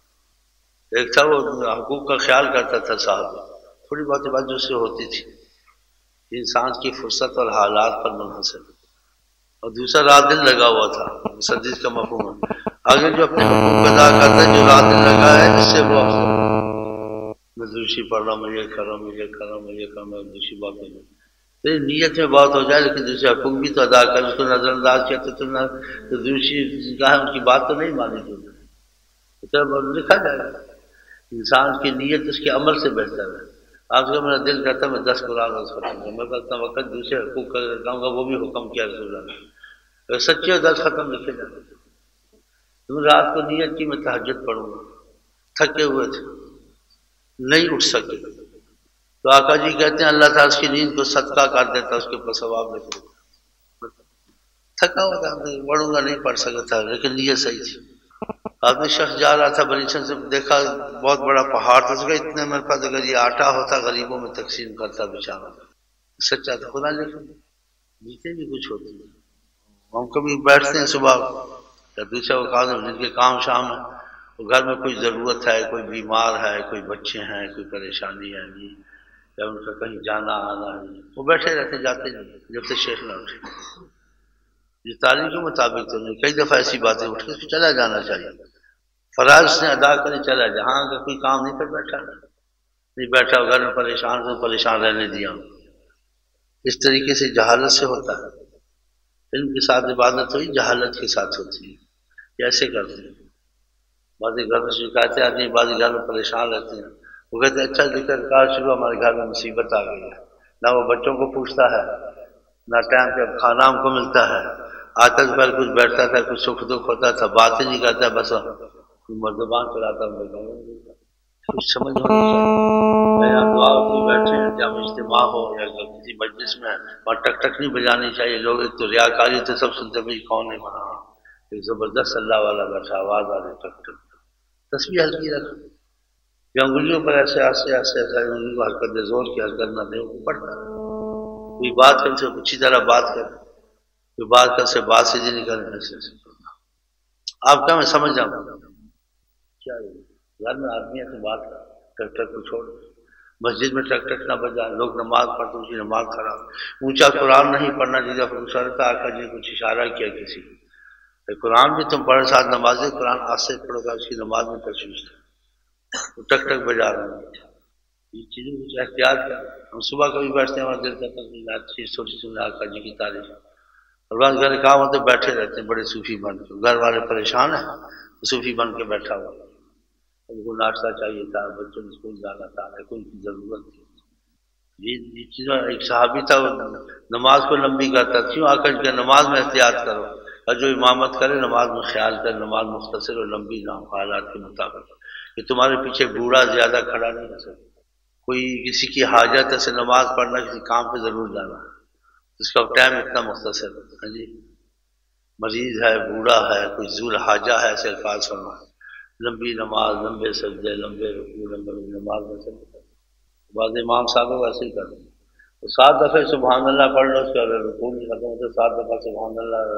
ایک تھا وہ حقوق کا خیال کرتا تھا صاحب، تھوڑی بہت بات جو سے ہوتی تھی، انسان کی فرصت اور حالات پر منحصر، اور دوسرا رات دن لگا ہوا تھا، حدیث کا مفہوم ہے، اگر جو اپنے حقوق ادا کرتا ہے جو رات دن لگا ہے اس سے وہ میں دوسری پڑھ رہا ہوں، میں یہ کر رہا ہوں، میں یہ کر رہا ہوں، میں یہ کر رہا ہوں، دوسری بات نہیں، تیری نیت میں بات ہو جائے لیکن دوسرے حقوق بھی تو ادا کر، اس کو نظر انداز کیا تو تم نے تو دوسری کہا ان کی بات تو نہیں مانی تم نے، لکھا جائے گا انسان کی نیت اس کے عمل سے بہتر ہے۔ آپ کو میرا دل کرتا ہے میں دس قرآن روز ختم کروں، میں کہتا ہوں وقت دوسرے حقوق کرتا ہوں گا، وہ بھی حکم کیا رسول اللہ سچے دس ختم لکھے جاتے، تم رات کو نیت کی میں تہجد پڑھوں گا، تھکے ہوئے تھے نہیں اٹھ سکے، تو آقا جی کہتے ہیں اللہ تعالیٰ اس کی نیند کو صدقہ کر دیتا، اس کے اوپر ثواب لکھ دیتا، تھکا ہوا تھا پڑھوں گا نہیں پڑھ سکا تھا لیکن نیت صحیح تھی۔ آدمی شخص جا رہا تھا بنیچن سے، دیکھا بہت بڑا پہاڑ تھا، اس کا اتنے میرے پاس اگر یہ آٹا ہوتا غریبوں میں تقسیم کرتا بیچارہ، سچا تھا خدا لکھا، جیتے بھی کچھ ہوتے ہیں، ہم کبھی بیٹھتے ہیں صبح یا دوسرے اوقات جن کے کام شام ہے، تو گھر میں کوئی ضرورت ہے، کوئی بیمار ہے، کوئی بچے ہیں، کوئی پریشانی ہے جی، یا ان کا کہیں جانا آنا ہے، وہ بیٹھے رہتے جاتے نہیں جب تک شیخ نہ اٹھے، یہ تعلیم کے مطابق تو نہیں، کئی دفعہ ایسی باتیں اٹھ کے چلا جانا چاہیے، فرائض نے ادا کرے چلا جہاں کا کوئی کام نہیں کر بیٹھا نہیں بیٹھا گھر میں پریشان سے پریشان رہنے دیا، اس طریقے سے جہالت سے ہوتا ہے، علم کے ساتھ عبادت ہوئی جہالت کے ساتھ ہوتی ہے، کیسے کرتے ہیں، بعض گھر میں شکایتیں آتی ہیں، بعض گھر میں پریشان رہتے ہیں، وہ کہتے ہیں اچھا ذکر کار شروع ہمارے گھر میں مصیبت آ گئی ہے، نہ وہ بچوں کو پوچھتا ہے، نہ ٹائم پہ کھانا ہم کو ملتا ہے، آتا پر کچھ بیٹھتا تھا، کچھ سکھ دکھ ہوتا تھا، بات ہی نہیں کرتا، بس مردبان چلاتا ہوں، کچھ سمجھ ہونی چاہیے، یا دعا ہوتی بیٹھے ہیں جب اجتماع ہو یا کسی مجلس میں اور ٹک ٹک نہیں بجانی چاہیے، لوگ ایک تو ریاکاری سے سب سنتے بھائی کون ہے وہاں، ایک زبردست اللہ والا بیٹھا آواز آ رہی ٹک ٹک، تسبیح ہلکی رکھ، یا انگلیوں پر ایسے ایسے ایسے ایسے انگلیوں کو حرکت دے، زور کی حرکت نہ دے، پڑھتا کوئی بات کر سے اچھی طرح بات کر، کوئی بات کر سے بات سیدھی نہیں کرنا، ایسے ایسے آپ کا میں سمجھ جاؤں کیا گھر میں آدمی ہے تو بات ٹک ٹک کو چھوڑ، مسجد میں ٹک ٹک نہ بجا، لوگ نماز پڑھتے اس کی نماز خراب، اونچا قرآن نہیں پڑھنا چاہیے، پوچھا رہتا آقا جی کچھ اشارہ کیا کسی قرآن بھی تم پڑھ ساتھ نماز قرآن آج سے پڑھو گا، اس کی نماز میں تشویش ہے، ٹک ٹک بجا رہے ہیں، یہ چیزیں کچھ احتیاط کر، ہم صبح کبھی بیٹھتے ہیں وہاں دل کرتا ہے اچھی چھوٹی سی آقا جی کی تعریف، اور بعض گھر کام ہوتے بیٹھے رہتے ہیں بڑے صوفی بن کے، گھر والے پریشان ہیں صوفی بن کے بیٹھا ہوا، ان کو ناشتہ چاہیے تھا، بچوں کو اسکول جانا تھا، ان کی ضرورت تھی، یہ چیزیں ایک صحابی تھا نماز کو لمبی کرتا، کیوں آ کر کے نماز میں احتیاط کرو، اور جو امامت کرے نماز میں خیال کر، نماز مختصر اور لمبی نہ ہو حالات کے مطابق، کہ تمہارے پیچھے بوڑھا زیادہ کھڑا نہیں ہو سکتا، کوئی کسی کی حاجت ہے نماز پڑھنا، کسی کام پہ ضرور جانا، اس کا ٹائم اتنا مختصر ہے جی، مریض ہے، بوڑھا ہے، کوئی ذو حاجہ ہے، ایسے الفاظ فرما، لمبی نماز، لمبے سجدے، لمبے رکوع، لمبے نماز میں سے بعض امام صاحب ویسے ہی کرتے ہیں، سات دفعہ سبحان اللہ پڑھ لو، اس کا رکوع نہیں ختم ہوتا، سات دفعہ سبحان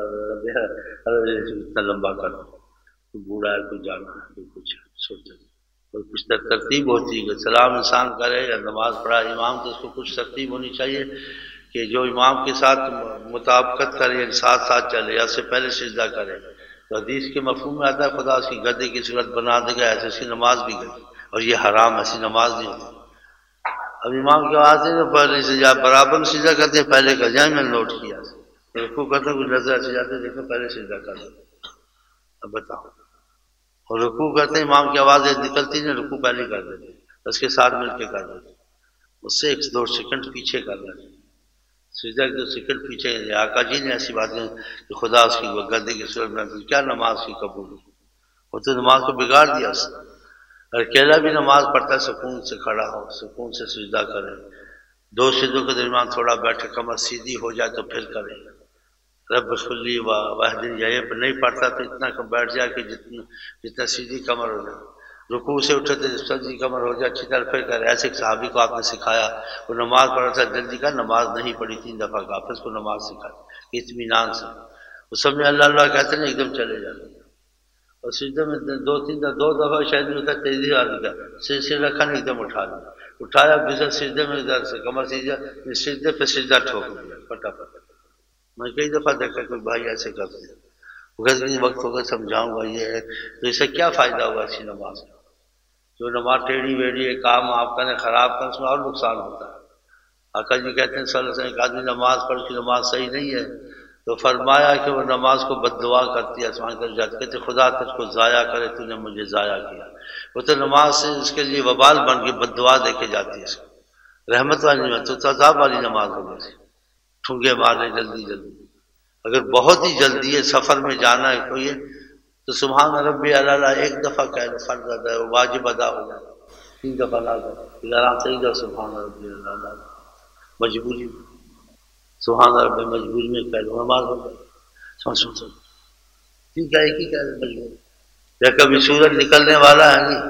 اللہ اتنا لمبا کر لو. کوئی بوڑھا ہے، کوئی جانا ہے، کوئی کچھ ہے، سوچے اور کچھ ترتیب ہوتی ہے کہ سلام انسان کرے یا نماز پڑھا امام تو اس کو کچھ ترتیب ہونی چاہیے کہ جو امام کے ساتھ مطابقت کرے یا ساتھ ساتھ چلے یا اس سے پہلے سجدہ کرے. تو حدیث کے مفہوم میں آتا ہے خدا اس کی گدے کی صورت بنا دے گا، ایسے اس کی نماز بھی گئی، اور یہ حرام ایسی نماز نہیں ہوتی. اب امام کے آواز ہے تو پہلے سجا برابر میں سجدہ کرتے ہیں، پہلے کر جائیں میں نے نوٹ کیا رکوع کرتے کچھ نظر ایسے جاتے دیکھو پہلے سجدہ کر دیں. اب بتاؤ، اور رکوع کرتے امام کی آواز نکلتی نہیں، رکوع پہلے کر دیتے اس کے ساتھ مل کے کر دیتے، اس سے ایک دو سیکنڈ پیچھے کر لیتے، سجدہ کے دو سیکنڈ پیچھے. آقا جی نے ایسی باتیں کہ خدا اس کی گدے کی صورت میں کیا نماز کی قبول ہوئی؟ وہ تو نماز کو بگاڑ دیا اس نے. اور اکیلا بھی نماز پڑھتا ہے سکون سے کھڑا ہو، سکون سے سجدہ کرے، دو سجدوں کے درمیان تھوڑا بیٹھے، کمر سیدھی ہو جائے تو پھر کرے رب خلی و واحدین. یہ نہیں پڑھتا تو اتنا کم بیٹھ جائے کہ جتنا جتنا سیدھی کمر ہو جائے، رکوع سے اٹھے تو سیدھی کمر ہو جائے، اچھی طرح پھر کرے. ایسے ایک صحابی کو آپ نے سکھایا، وہ نماز پڑھ رہا تھا جلدی کا، نماز نہیں پڑھی، تین دفعہ کا پھر اس کو نماز سکھائی اطمینان سے. وہ سب میں اللہ اللہ کہتے ہیں ایک دم چلے جاتے، اور سجدے میں دو تین دفعہ دو دفعہ شاید نہیں ہوتا، تیزی آ گیا سر رکھا نہیں، ایک دم اٹھا لیا، اٹھایا بزر سجدے میں ادھر سے کمر سیدھا، سجدے پہ سجدہ ٹھوک دیا پٹافٹ. میں کئی دفعہ دیکھا کوئی بھائی ایسے کرتے ہیں، اگر وقت ہوگا سمجھاؤں گا یہ ہے. تو اس سے کیا فائدہ ہوا اچھی نماز کا؟ جو نماز ٹیڑھی ویڑھی ہے کام آپ کا نے خراب کر اس میں اور نقصان ہوتا ہے. آقا جی کہتے ہیں صلی اللہ علیہ وسلم ایک آدمی نماز پڑھ کے نماز صحیح نہیں ہے تو فرمایا کہ وہ نماز کو بد دعا کرتی ہے، آسمان کر جاتے کہتے خدا تجھ کو ضائع کرے، تو نے مجھے ضائع کیا. وہ تو نماز سے اس کے لیے وبال بن کے بد دعا دے کے جاتی ہے اس کو. رحمت والی نماز تو عذاب والی نماز ہو گئی، ٹھونگے مارے جلدی جلدی. اگر بہت ہی جلدی ہے سفر میں جانا ہے کوئی ہے تو سبحان ربی اعلیٰ ایک دفعہ کہہ لو، فرض ادا ہے، واجب ادا ہو جائے. تین دفعہ لا دو پھر آرام سے ادھر سبحان ربی اعلیٰ. مجبوری سبحان ربی مجبوری میں کہہ لو نماز ہو جائے. سن سن سن ٹھیک ہے، ایک ہی کہہ لو مجبوری. یا کبھی سورج نکلنے والا ہے جی،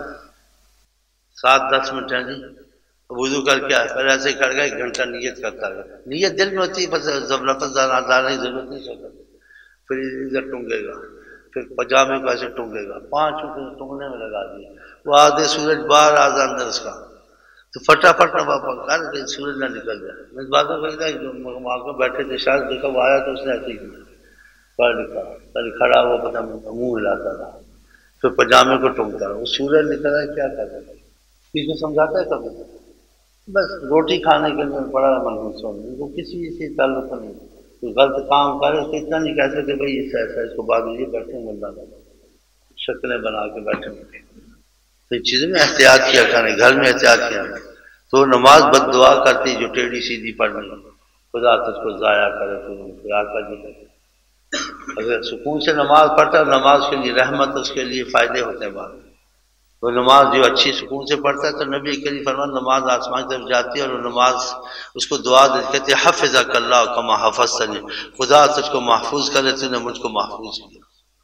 سات دس منٹ ہے جی، وضو کر کے آئے پھر ایسے کر گئے ایک گھنٹہ نیت کرتا ہے، نیت دل میں ہوتی ہے بس جب لفظ ادانے کی ضرورت نہیں سکتا. پھر ادھر ٹونگے گا، پھر پجامے کو ایسے ٹونگے گا، پانچ ٹونگنے میں لگا دیا. وہ آدھے سورج باہر آ جا اندر اس کا تو فٹافٹ نہ کر کہ سورج نہ نکل جائے. میں باتوں کو وہاں کو بیٹھے تھے شاید دیکھا وہ آیا تو اس نے ایسے ہی پڑھ لکھا کل کھڑا ہوا پتا منہ ہلاتا تھا، پھر پجامے کو ٹونگتا رہا. وہ سورج نکل رہا ہے کیا کر رہا ہے کسی کو سمجھاتا ہے کبھی؟ بس روٹی کھانے کے لیے بڑا منحوس ہونا، ان کو کسی سے تعلق نہیں. کوئی غلط کام کرے تو اتنا نہیں کہہ سکتے بھائی اس ایسا اس کو بعد یہ بیٹھے ہیں اللہ شکلیں بنا کے بیٹھے ہوئے. تو ان چیزوں میں احتیاط کیا کریں، گھر میں احتیاط کیا کریں. تو نماز بد دعا کرتی جو ٹیڑھی سیدھی پڑھنی، خدا تجھ کو ضائع کرے. تو آقا جی کہتے اگر سکون سے نماز پڑھتا ہے نماز کے لیے رحمت، اس کے لیے فائدے ہوتے ہیں. بعد وہ نماز جو اچھی سکون سے پڑھتا ہے تو نبی کریم فرمان نماز آسمان کی طرف جاتی ہے اور نماز اس کو دعا دیتے کہتے حفظک اللہ کما حفظتنی، خدا تجھ کو محفوظ کرے تو نے مجھ کو محفوظ کیا.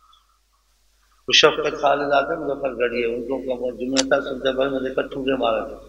وہ شفقت خالد آتے ہیں مظفر گڑھی ہے، ان کو جمعہ تھا سنتے بھائی میں دیکھا ٹھونگے مارا تھا،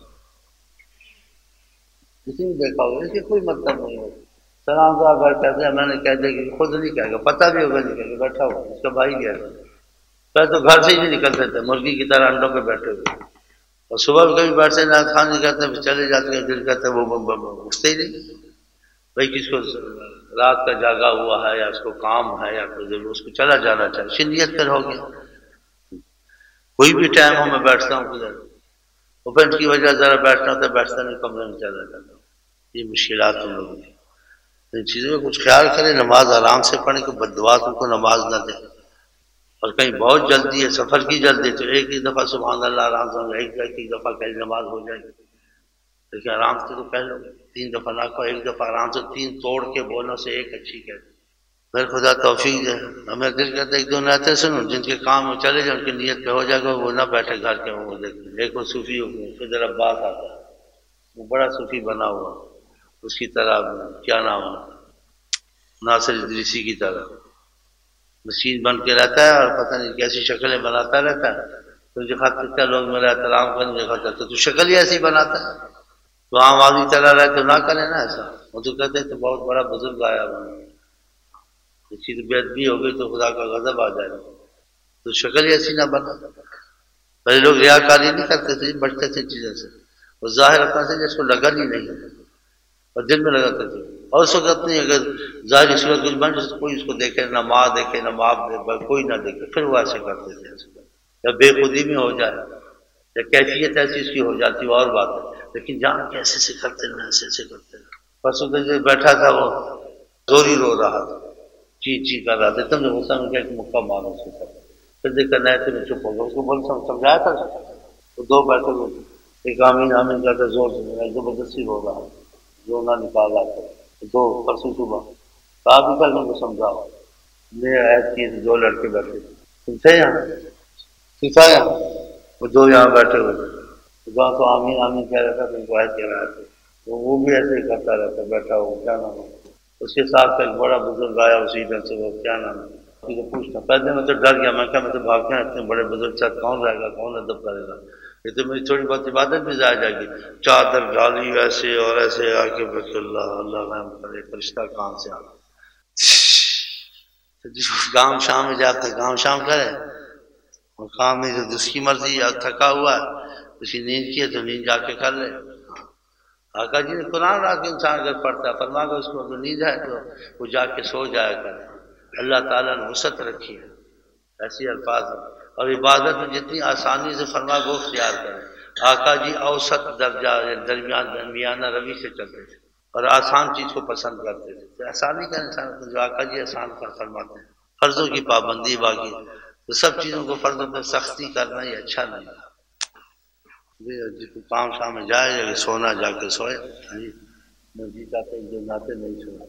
کسی نے دیکھا ہوگا، اس کے کوئی مطلب نہیں ہوگا. سلام دعا اگر کہتے ہیں میں نے کہہ دیا کہ خود نہیں کہے گا، پتہ بھی ہوگا نہیں کہے گا، بیٹھا ہوا اس کا بھائی گیا پہلے تو گھر سے ہی نہیں نکلتے تھے، مرغی کی طرح انڈوں پہ بیٹھے ہوئے. اور صبح بھی کبھی بیٹھتے نہ خان نہیں کرتے پھر چلے جاتے ہیں، دل کہتے وہ اٹھتے ہی نہیں. بھائی کس کو رات کا جاگا ہوا ہے یا اس کو کام ہے یا کوئی ضرور اس کو چلا جانا چاہیے، شنیت کر ہو گیا. کوئی بھی ٹائم ہو میں بیٹھتا ہوں کدھر، اوپن کی وجہ ذرا بیٹھنا ہوتا ہے، بیٹھتا نہیں کمرے میں چلا جاتا. یہ مشکلات ہم لوگوں کی. ان چیزوں میں کچھ خیال کریں، نماز آرام سے پڑھیں کہ بد دعا تم کو نماز نہ دے. اور کہیں بہت جلدی ہے سفر کی جلدی تو ایک ہی دفعہ سبحان اللہ آرام سے ایک ایک دفعہ کہیں نماز ہو جائے گی. لیکن آرام سے تو کہہ لو، تین دفعہ نہ کہو، ایک دفعہ آرام سے تین توڑ کے بولنے سے ایک اچھی کہہ. پھر خدا توفیق دے. ہمیں دل کرتا ہے ایک دو نعتیں سنو جن کے کام میں چلے جائیں، ان کی نیت پہ ہو جائے گا، وہ نہ بیٹھے گھر کے وہ دیکھیں. ایک وہ صوفی ہو گیا پھر عباس آتا ہے، وہ بڑا صوفی بنا ہوا، اس کی طرح کیا نام ہے ناصر ادریسی کی طرح مسکین بن کے رہتا ہے اور پتہ نہیں کیسی شکلیں بناتا رہتا ہے. تو جو خط لکھتا ہے لوگ میرا احترام کریں، جو خط تو شکل ہی ایسی بناتا ہے. تو عام آدمی چلا رہا ہے تو نہ کرے نا ایسا، وہ تو کہتے ہیں تو بہت بڑا بزرگ آیا ہوا ہے، کسی کی بے ادبی ہو گئی تو خدا کا غضب آ جائے گا، تو شکل ہی ایسی نہ بنا۔ پہلے لوگ ریاکاری نہیں کرتے تھے، بچتے تھے چیزوں سے، وہ ظاہر رکھنا سے جس کو لگن ہی نہیں اور دل میں لگاتے تھے، اور اس وقت نہیں اگر ظاہری صورت کچھ بن جائے کوئی اس کو دیکھے نہ ماں دیکھے نہ باپ دیکھے کوئی نہ دیکھے، پھر وہ ایسے کرتے تھے، یا بے خودی میں ہو جائے یا کیفیت ایسی اس کی ہو جاتی وہ اور بات ہے، لیکن جان کے ایسے سے کرتے نا ایسے سے کرتے نا۔ پرسوں جو بیٹھا تھا وہ زوری رو رہا تھا، چی چی کر رہا تھا، تم نے غصہ میں کیا کہ مکہ مارو اس کو، پھر دیکھا نئے سے میں چپ ہو گیا، اس کو بول سمجھایا تھا، وہ دو بیٹھے ہوئے تھے، ایک آمین آمین کہتے زور سے زبردستی رو رہا، جو نہ نکالا تھا دو پرسوں صبح کہا بھی کل ان کو سمجھاؤ، میں عید کی دو لڑکے بیٹھے تھے، تم تھے یہاں، تم تھا یہاں، وہ دو یہاں بیٹھے ہوئے تھے، جہاں تو آمین آمین کہہ رہا تھا تو ان کو عید کہہ رہا تھا، تو وہ بھی ایسے ہی کرتا رہتا بیٹھا ہو، کیا نام ہے اس کے ساتھ ایک بڑا بزرگ آیا اسی دن سے، وہ کیا نام ہے تو پوچھتا، پہلے میں تو ڈر گیا، میں کہا میں تو بھاگ گیا، اتنے بڑے بزرگ ساتھ کون رہے گا، کون ادب کرے گا، یہ تو میری تھوڑی بہت عبادت بھی ضائع جائے گی، چادر ڈالی ویسے اور ایسے آ کے بس اللہ اللہ رحم کرے، فرشتہ کہاں سے آ جس گاؤں شام میں جاتا ہے گاؤں شام کرے اور کام نہیں تو اس کی مرضی، یا تھکا ہوا ہے اسی نیند کی ہے تو نیند جا کے کر لے۔ آقا جی نے قرآن رات کے انسان اگر پڑھتا ہے فرما کر اس کو اگر نیند ہے تو وہ جا کے سو جایا کرے، اللہ تعالیٰ نے وسعت رکھی ہے، ایسی الفاظ ہیں، اور عبادت میں جتنی آسانی سے فرما کو اختیار کرے۔ آقا جی اوسط درجہ درمیان درمیانہ روی سے چلتے تھے اور آسان چیز کو پسند کرتے تھے، تو آسانی کا انسان جو آقا جی آسان کا فرماتے ہیں، فرضوں کی پابندی باقی تو سب چیزوں کو فرضوں پہ سختی کرنا یہ اچھا نہیں ہے، جس کو کام شام میں جائے جا کے سونا جا کے سوئے، میں جی چاہتے ہیں جو ناتے نہیں سونا،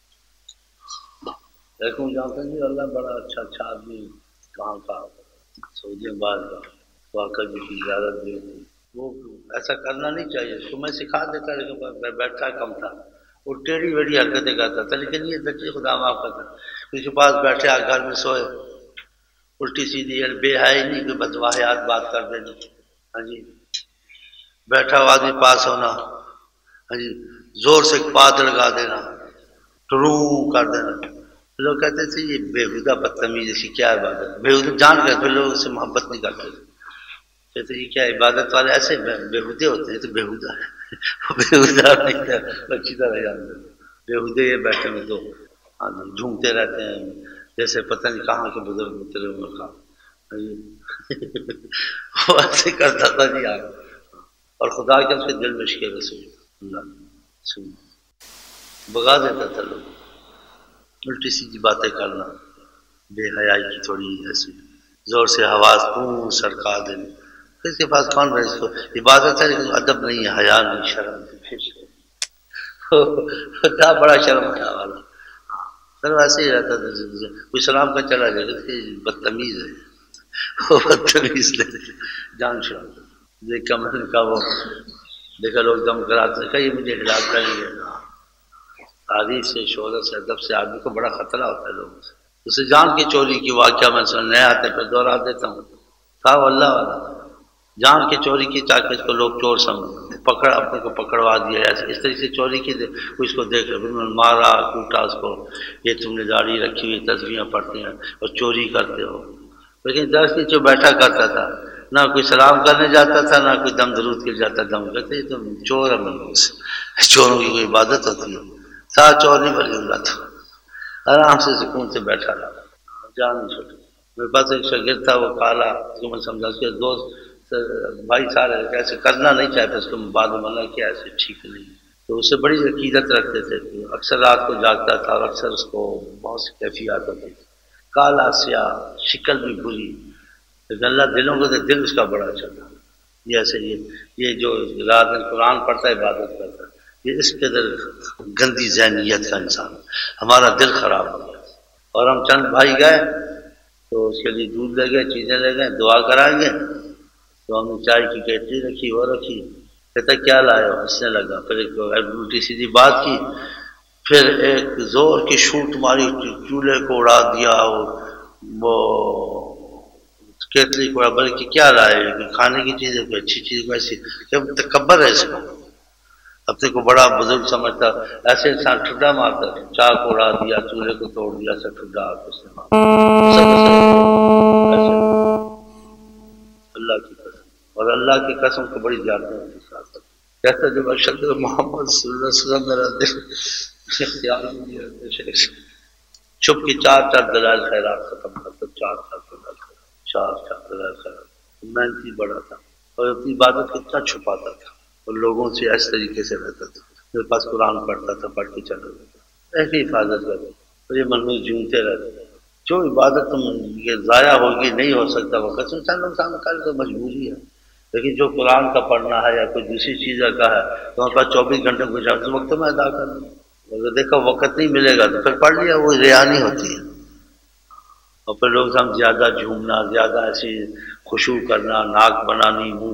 لیکن جانتے ہیں اللہ بڑا اچھا اچھا آدمی کہاں کا سعودی بعد کا تو آقا جی کی زیارت بھی ہوتی، وہ ایسا کرنا نہیں چاہیے، اس کو میں سکھا دیتا لیکن میں بیٹھا کم تھا، وہ ٹیڑھی ویڑھی حرکتیں کرتا تھا، لیکن یہ بچے خدا معاف کرتا، اس کے پاس بیٹھے آ گھر میں سوئے الٹی سیدھی بے حیائی نہیں کہ بدواحیات بات کر دینی، ہاں جی بیٹھا ہوا آدمی پاس ہونا، ہاں جی زور سے پاد لگا دینا، ٹرو کر دینا، لوگ کہتے تھے یہ بےہودہ بدتمیزی سے کیا عبادت، بےہودہ جان کر پھر لوگ اس سے محبت نہیں کرتے، کہتے یہ کیا عبادت والے ایسے بےہودے ہوتے ہیں، تو بےہودہ ہے بےہودہ نہیں ہے، اچھی طرح جانتے بےہودے یہ بیٹھے میں تو جھومتے رہتے ہیں جیسے پتہ نہیں کہاں کے بزرگ اترے ہوئے کا، وہ ایسے کرتا تھا جی آپ، اور خدا کے اس کے دل میں عشق رسول اللہ بگا دیتا تھا لوگ، الٹی سیدھی باتیں کرنا، بے حیائی کی تھوڑی ایسی زور سے آواز پون سڑکا دینا، اس کے پاس کون رہے، اس کو عبادت ہے لیکن ادب نہیں ہے، حیا نہیں، شرم نہیں، تھا بڑا شرم حیا والا، سر ویسے ہی رہتا تھا، کوئی سلام کا چلا جائے گا بدتمیز ہے، وہ بدتمیز لے جان شرم دیکھا میں نے کہا وہ دیکھا لوگ دم کراتے کہا یہ مجھے ہلاک کریں گے، تعریف سے شہرت سے ادب سے آدمی کو بڑا خطرہ ہوتا ہے لوگوں سے، اسے جان کی چوری کی واقعہ میں سننے آتے پھر دوہرا دیتا ہوں، تھا وہ اللہ والا، جان کے چوری کی تاکہ اس کو لوگ چور سمجھ پکڑ اپنے کو پکڑوا دیا، ایسے اس طرح سے چوری کی اس کو دیکھ مارا کوٹا اس کو، یہ تم نے داڑھی رکھی ہوئی تصویریں پڑھتے ہیں اور چوری کرتے ہو، لیکن درس نیچے بیٹھا کرتا تھا، نہ کوئی سلام کرنے جاتا تھا نہ کوئی دم درود کے جاتا، دم کہتے تم چور ہے، چوروں کی کوئی عبادت ہوتی ہے، سا چور نہیں بلی اللہ تھا، آرام سے سکون سے بیٹھا رہا، جان نہیں چھوٹی، میرے پاس ایک شاگرد تھا وہ کالا، اس کو میں سمجھا اس کے دوست بھائی سارے ایسے کرنا نہیں چاہتے، اس کو بعد میں منع کیا ایسے ٹھیک نہیں، تو اسے بڑی عقیدت رکھتے تھے، اکثر رات کو جاگتا تھا اور اکثر اس کو بہت سی کیفیات ہوتی تھی، کالا سیاہ شکل بھی بری، لیکن اللہ دلوں کو تو دل اس کا بڑا اچھا تھا، یہ ایسے یہ یہ جو رات میں قرآن پڑھتا ہے عبادت کرتا ہے، یہ اس قدر گندی ذہنیت کا انسان، ہمارا دل خراب ہو گیا، اور ہم چند بھائی گئے تو اس کے لیے دودھ لے گئے چیزیں لے گئے دعا کرائیں گے، تو ہم نے چائے کی کیٹری رکھی وہ رکھی، کہتا کیا لائے ہو، ہنسنے لگا، پھر ایک الٹی سیدھی بات کی، پھر ایک زور کی شوٹ ماری چولہے کو اڑا دیا، وہ کیتلی کو بلکہ کیا لائے کھانے کی چیزیں کوئی اچھی چیز کو ایسی تکبر ہے اس کو، اپنے کو بڑا بزرگ سمجھتا، ایسے انسان ٹھڈا مارتا، چاک اڑا دیا، چولہے کو توڑ دیا، ایسا ٹھڈا اس نے مارا اللہ کی قسم، اور اللہ کی قسم کو بڑی زیادہ ہوتی ساتھ کہتا جب اشد محمد صلی اللہ علیہ وسلم میرا دل اختیار نہیں دیا، چھپ کے چار چار دلائل خیرات ختم کرتا، چار چار دلائل خیرات، چار چار دلائل خیرات، محنتی بڑا تھا اور اپنی عبادت کو اتنا چھپاتا تھا اور لوگوں سے اس طریقے سے رہتا تھا، میرے پاس قرآن پڑھتا تھا، پڑھ کے چلا جاتا، ایسی حفاظت کرتا اور یہ من میں جھومتے رہتے، جو عبادت تم یہ ضائع ہوگی نہیں ہو سکتا وقت انسان انسان کا تو مجبوری ہے، لیکن جو قرآن کا پڑھنا ہے یا کوئی دوسری چیز کا ہے تو ہمارے پاس چوبیس گھنٹے گزار اس وقت میں ادا کر دوں، اگر دیکھا وقت نہیں ملے گا تو پھر پڑھ لیا، وہ ریا نہیں ہوتی ہے، اور پھر لوگ ہم زیادہ جھومنا، زیادہ ایسی خشوع کرنا، ناک بنانی، منہ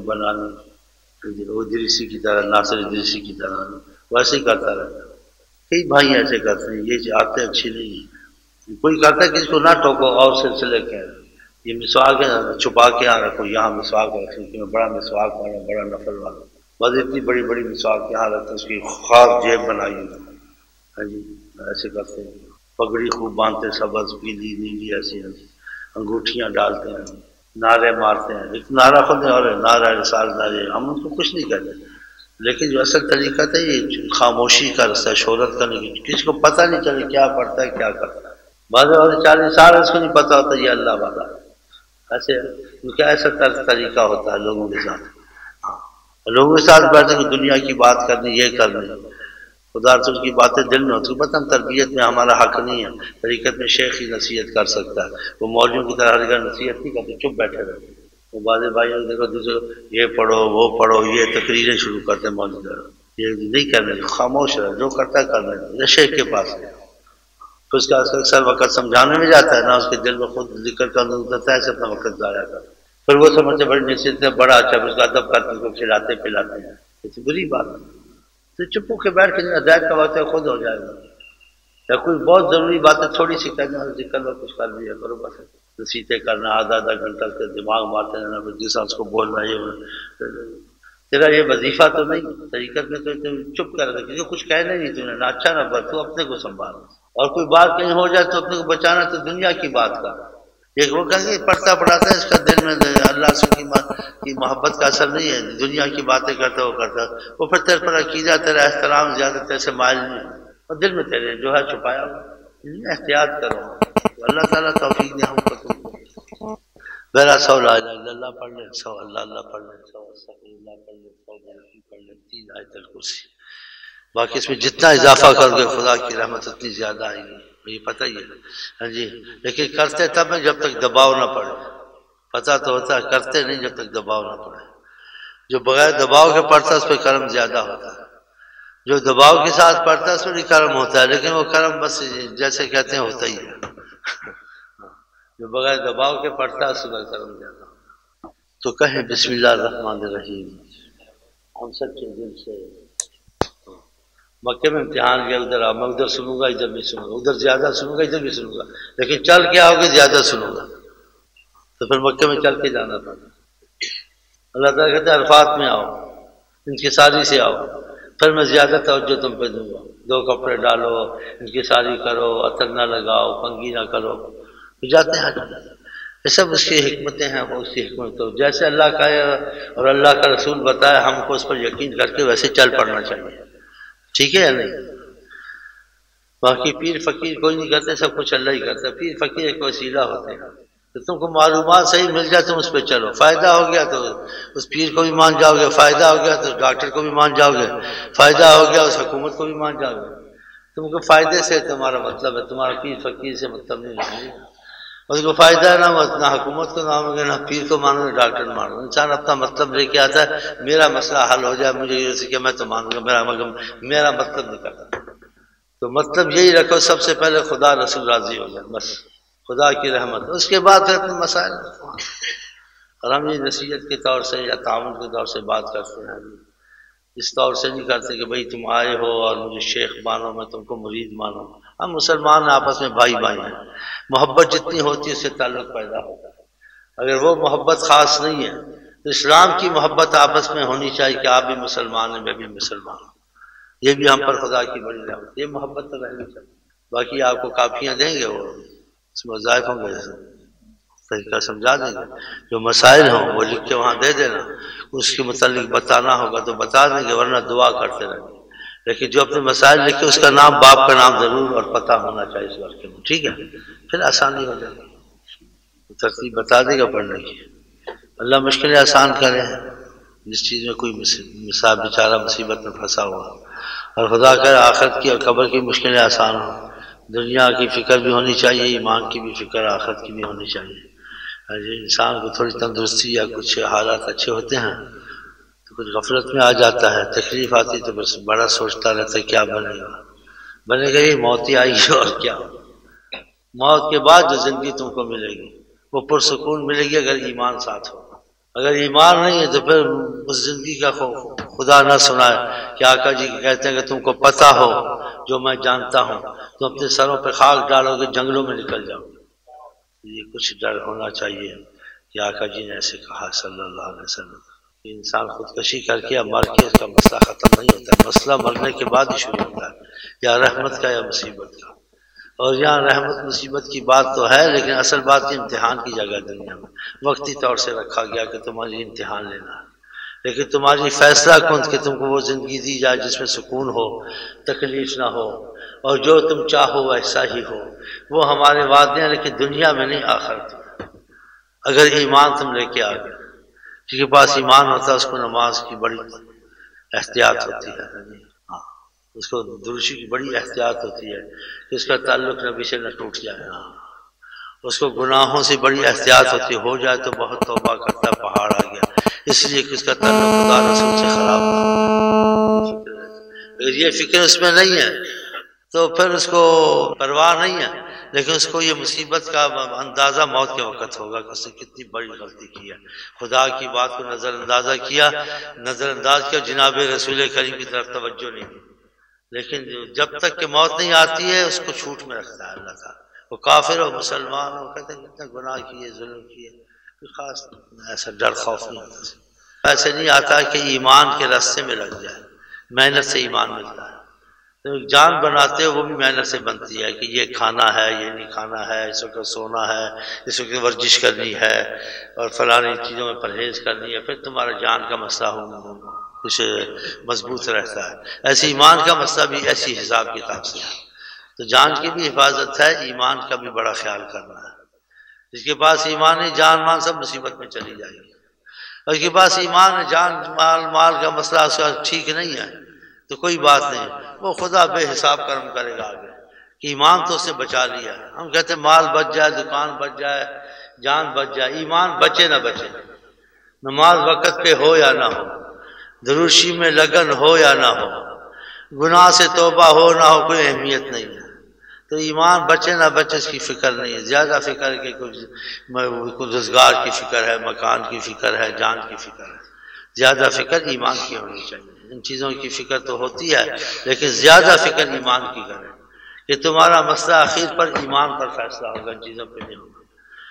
بنانی، وہ ادریسی کی طرح، ناصر ادریسی کی طرح ویسے ہی کرتا رہتا، کئی بھائی ایسے کرتے ہیں، یہ عادتیں اچھی نہیں ہیں، کوئی کرتا ہے کسی کو نہ ٹوکو اور سلسلے کے یہ مسواک ہے چھپا کے آ رکھو، یہاں مسواک رکھو کہ میں بڑا مسواک والا، بڑا نفل والا، بس اتنی بڑی بڑی مسواک یہاں رکھتے ہیں، اس کی خاص جیب بنائی ہوئی، ہاں جی ایسے کرتے ہیں، پگڑی خوب باندھتے، سبز پیلی نیلی ایسی انگوٹھیاں ڈالتے ہیں، نعرے مارتے ہیں، ایک نعرہ خود اور نعرہ رسال نعرے، ہم ان کو کچھ نہیں کہتے، لیکن جو اصل طریقہ تھا یہ خاموشی کا رستہ، شہرت کرنے کی، کسی کو پتہ نہیں چلے کیا پڑھتا ہے کیا کرتا ہے، بعض والے چالیس سال اس کو نہیں پتہ ہوتا یہ اللہ والا، ایسے کیونکہ ایسا طریقہ ہوتا ہے لوگوں کے ساتھ، لوگوں کے ساتھ بیٹھے کہ دنیا کی بات کرنی، یہ کرنی، خدا رسول کی باتیں دل میں ہوتی، پتہ ہم تربیت میں ہمارا حق نہیں ہے، طریقت میں شیخ ہی نصیحت کر سکتا ہے، وہ مولویوں کی طرح ہر جگہ نصیحت نہیں کرتے، چپ بیٹھے رہتے، وہ بعض بھائیوں کو دیکھو دوسرے یہ پڑھو وہ پڑھو، یہ تقریریں شروع کرتے ہیں مولوی طرح، یہ نہیں کرنے، خاموش رہے، جو کرتا ہے کرنے دو، شیخ کے پاس ہے، پھر اس کا اکثر وقت سمجھانے میں جاتا ہے نا، اس کے دل میں خود ذکر کا اندر اترتا ہے، ایسے اپنا وقت ضائع کرتا ہے، پھر وہ سمجھتے بڑی نصیحت ہے، بڑا اچھا، پھر اس کا ادب کرتے کو کھلاتے پلاتے ہیں، یہ بری بات ہے، تو چپ ہو کے بیٹھ کے ہدایت کا وقت خود ہو جائے گا، یا کوئی بہت ضروری باتیں تھوڑی سی کہنا، ذکر میں کچھ کر دیا کرو بس، نصیحتیں کرنا آدھا آدھا گھنٹہ کے دماغ مارتے رہنا، پھر جس کو بول رہا ہے تیرا یہ وظیفہ تو نہیں، طریقت میں تو چپ کر دے، کیونکہ کچھ کہنا نہیں تم نے، نہ اچھا نہ بد، تو اپنے کو سنبھال، اور کوئی بات کہیں ہو جائے تو اپنے کو بچانا تو دنیا کی بات کا، ایک وہ کہیں گے پڑھتا پڑھاتا ہے اس کا دل میں اللہ سے کی محبت کا اثر نہیں ہے، دنیا کی باتیں کرتا وہ کرتا، وہ پھر تیرے پر عقیدہ تیرا احترام زیادہ تیرے سے مائل نہیں، اور دل میں تیرے جو ہے چھپایا ہوا، احتیاط کرو، اللہ تعالیٰ توفیق نے ہم کو تم کو، میرا سو لا الہ الا اللہ پڑھ لیں، سو اللہ اللہ پڑھ لیں، سو استغفر اللہ پڑھ لیں، سو غیرتی پڑھ لیں، تین آیت الکرسی، باقی اس میں جتنا اضافہ کرو گے خدا کی رحمت اتنی زیادہ آئے گی، یہ پتہ ہی ہے، ہاں جی، لیکن کرتے تب ہے جب تک دباؤ نہ پڑے، پتہ تو ہوتا ہے، کرتے نہیں جب تک دباؤ نہ پڑے، جو بغیر دباؤ کے پڑھتا ہے اس پہ کرم زیادہ ہوتا ہے، جو دباؤ کے ساتھ پڑھتا ہے اس پہ کرم ہوتا ہے، لیکن وہ کرم بس جیسے کہتے ہیں ہوتا ہی ہے، جو بغیر دباؤ کے پڑھتا ہے اس پہ کرم زیادہ ہوتا ہے، تو کہیں بسم اللہ الرحمن الرحیم، ہم سب کے دل سے، مکے میں امتحان گیا، ادھر آؤ، میں ادھر سنوں گا ادھر بھی سنوں گا، ادھر زیادہ سنوں گا ادھر بھی سنوں گا، لیکن چل کے آؤ گے زیادہ سنوں گا، تو پھر مکے میں چل کے جانا پڑا، اللہ تعالیٰ کہتے ہیں عرفات میں آؤ، ان کی ساری سے آؤ، پھر میں زیادہ توجہ تم پہ دوں گا، دو کپڑے ڈالو، ان کی ساری کرو، عطر نہ لگاؤ، کنگھی نہ کرو، جاتے ہیں یہ سب اس کی حکمتیں ہیں، وہ اس کی حکمت، تو جیسے اللہ کا اور اللہ کا رسول بتایا ہم کو اس پر یقین کر کے ویسے چل پڑنا چاہیے، ٹھیک ہے یا نہیں؟ باقی پیر فقیر کوئی نہیں کرتے، سب کچھ اللہ ہی کرتا ہے، پیر فقیر ایک وسیلہ ہوتے ہیں، تو تم کو معلومات صحیح مل جائے تم اس پہ چلو، فائدہ ہو گیا تو اس پیر کو بھی مان جاؤ گے، فائدہ ہو گیا تو ڈاکٹر کو بھی مان جاؤ گے، فائدہ ہو گیا اس حکومت کو بھی مان جاؤ گے، تم کو فائدے سے تمہارا مطلب ہے، تمہارا پیر فقیر سے مطلب نہیں ہے، اس کو فائدہ نہ نہ حکومت کو مانو گے، نہ پیر کو مانو گے، ڈاکٹر مانو گے، انسان اپنا مطلب لے کے آتا ہے، میرا مسئلہ حل ہو جائے، مجھے یہ کہ میں تو مانوں گا، میرا میرا مطلب نہیں کرتا، تو مطلب یہی رکھو سب سے پہلے خدا رسول راضی ہو جائے، بس خدا کی رحمت، اس کے بعد پھر اپنے مسائل، اور ہم یہ نصیحت کے طور سے یا تعاون کے طور سے بات کرتے ہیں، اس طور سے نہیں کرتے کہ بھئی تم آئے ہو اور مجھے شیخ مانو، میں تم کو مرید مانو، ہم مسلمان آپس میں بھائی بھائی ہیں، محبت جتنی ہوتی ہے اس سے تعلق پیدا ہوتا ہے، اگر وہ محبت خاص نہیں ہے تو اسلام کی محبت آپس میں ہونی چاہیے کہ آپ بھی مسلمان ہیں میں بھی مسلمان ہوں، یہ بھی ہم پر خدا کی بڑی رحمت، یہ محبت تو رہنی چاہیے۔ باقی آپ کو کاپیاں دیں گے، وہ اس میں وظائف ہوں گے، طریقہ سمجھا دیں گے، جو مسائل ہوں وہ لکھ کے وہاں دے دینا، اس کے متعلق بتانا ہوگا تو بتا دیں گے، ورنہ دعا کرتے رہیں گے۔ لیکن جو اپنے مسائل لکھے اس کا نام، باپ کا نام ضرور اور پتہ ہونا چاہیے اس ورقے میں، ٹھیک ہے؟ پھر آسانی ہو جائے گی، ترتیب بتا دے گا پڑھنے کی۔ اللہ مشکلیں آسان کرے، جس چیز میں کوئی مثال بیچارہ مصیبت میں پھنسا ہوا، اور خدا کرے آخرت کی اور قبر کی مشکلیں آسان ہوں۔ دنیا کی فکر بھی ہونی چاہیے، ایمان کی بھی فکر، آخرت کی بھی ہونی چاہیے۔ انسان کو تھوڑی تندرستی یا کچھ حالات اچھے ہوتے ہیں تو کچھ غفلت میں آ جاتا ہے، تکلیف آتی تو بس بڑا سوچتا رہتا ہے کیا بنے گا، بنے گا یہ موت ہی آئی ہے اور کیا۔ موت کے بعد جو زندگی تم کو ملے گی وہ پرسکون ملے گی اگر ایمان ساتھ ہو۔ اگر ایمان نہیں ہے تو پھر اس زندگی کا خدا نہ سنائے کہ آقا جی کہتے ہیں کہ تم کو پتہ ہو جو میں جانتا ہوں، تم اپنے سروں پہ خاک ڈالو گے، جنگلوں میں نکل جاؤ گے۔ یہ کچھ ڈر ہونا چاہیے کہ آقا جی نے ایسے کہا صلی اللہ علیہ وسلم۔ انسان خودکشی کر کے یا مر کے اس کا مسئلہ ختم نہیں ہوتا ہے، مسئلہ مرنے کے بعد ہی شروع ہوتا ہے، یا رحمت کا یا مصیبت کا۔ اور یہاں رحمت مصیبت کی بات تو ہے، لیکن اصل بات امتحان کی جگہ دنیا میں وقتی طور سے رکھا گیا کہ تمہاری امتحان لینا ہے، لیکن تمہاری فیصلہ کن کہ تم کو وہ زندگی دی جائے جس میں سکون ہو، تکلیف نہ ہو، اور جو تم چاہو ویسا ہی ہو، وہ ہمارے وعدے ہیں، لیکن دنیا میں نہیں، آخرت میں۔ اگر ایمان تم لے کے آ گئے، جس کے پاس ایمان ہوتا ہے اس کو نماز کی بڑی احتیاط ہوتی ہے، ہاں اس کو درشی کی بڑی احتیاط ہوتی ہے کہ اس کا تعلق نبی سے نہ ٹوٹ جائے، ہاں اس کو گناہوں سے بڑی احتیاط ہوتی ہے، ہو جائے تو بہت توبہ کرتا ہے، پہاڑ آ گیا، اس لیے کہ اس کا تعلق خدا رسول سے خراب نہ ہو۔ اگر یہ فکر اس میں نہیں ہے تو پھر اس کو پرواہ نہیں ہے، لیکن اس کو یہ مصیبت کا اندازہ موت کے وقت ہوگا کہ اس نے کتنی بڑی غلطی کی ہے، خدا کی بات کو نظر اندازہ کیا، نظر انداز کیا، جناب رسول کریم کی طرف توجہ نہیں دی۔ لیکن جب تک کہ موت نہیں آتی ہے اس کو چھوٹ میں رکھتا ہے اللہ تعالیٰ، وہ کافر ہو مسلمان ہو، کہتے ہیں کتنے گناہ کیے، ظلم کیے، کوئی خاص ایسا ڈر خوف نہیں آتا، ایسے نہیں آتا کہ ایمان کے راستے میں لگ جائے، محنت سے ایمان ملتا ہے۔ جان بناتے ہو وہ بھی محنت سے بنتی ہے کہ یہ کھانا ہے، یہ نہیں کھانا ہے، اس وقت سونا ہے، اس وقت ورزش کرنی ہے، اور فلانی چیزوں میں پرہیز کرنی ہے، پھر تمہارا جان کا مسئلہ ہو کچھ مضبوط رہتا ہے۔ ایسے ایمان کا مسئلہ بھی ایسی حساب کتاب سے ہے، تو جان کی بھی حفاظت ہے، ایمان کا بھی بڑا خیال کرنا ہے۔ جس کے پاس ایمان ہے جان مان سب مصیبت میں چلی جائے گی، اور اس کے پاس ایمان ہے جان مال مال کا مسئلہ اس کا ٹھیک نہیں ہے تو کوئی بات نہیں، وہ خدا بے حساب کرم کرے گا آگے، کہ ایمان تو اس نے بچا لیا ہے۔ ہم کہتے ہیں مال بچ جائے، دکان بچ جائے، جان بچ جائے، ایمان بچے نہ بچے، نماز وقت پہ ہو یا نہ ہو، دروشی میں لگن ہو یا نہ ہو، گناہ سے توبہ ہو نہ ہو، کوئی اہمیت نہیں ہے۔ تو ایمان بچے نہ بچے اس کی فکر نہیں ہے، زیادہ فکر ہے کہ کچھ روزگار کی فکر ہے، مکان کی فکر ہے، جان کی فکر ہے، زیادہ فکر ایمان کی ہونی چاہیے۔ ان چیزوں کی فکر تو ہوتی ہے لیکن زیادہ فکر ایمان کی کرے کہ تمہارا مسئلہ آخر پر ایمان پر فیصلہ ہوگا، ان چیزوں پہ نہیں ہوگا۔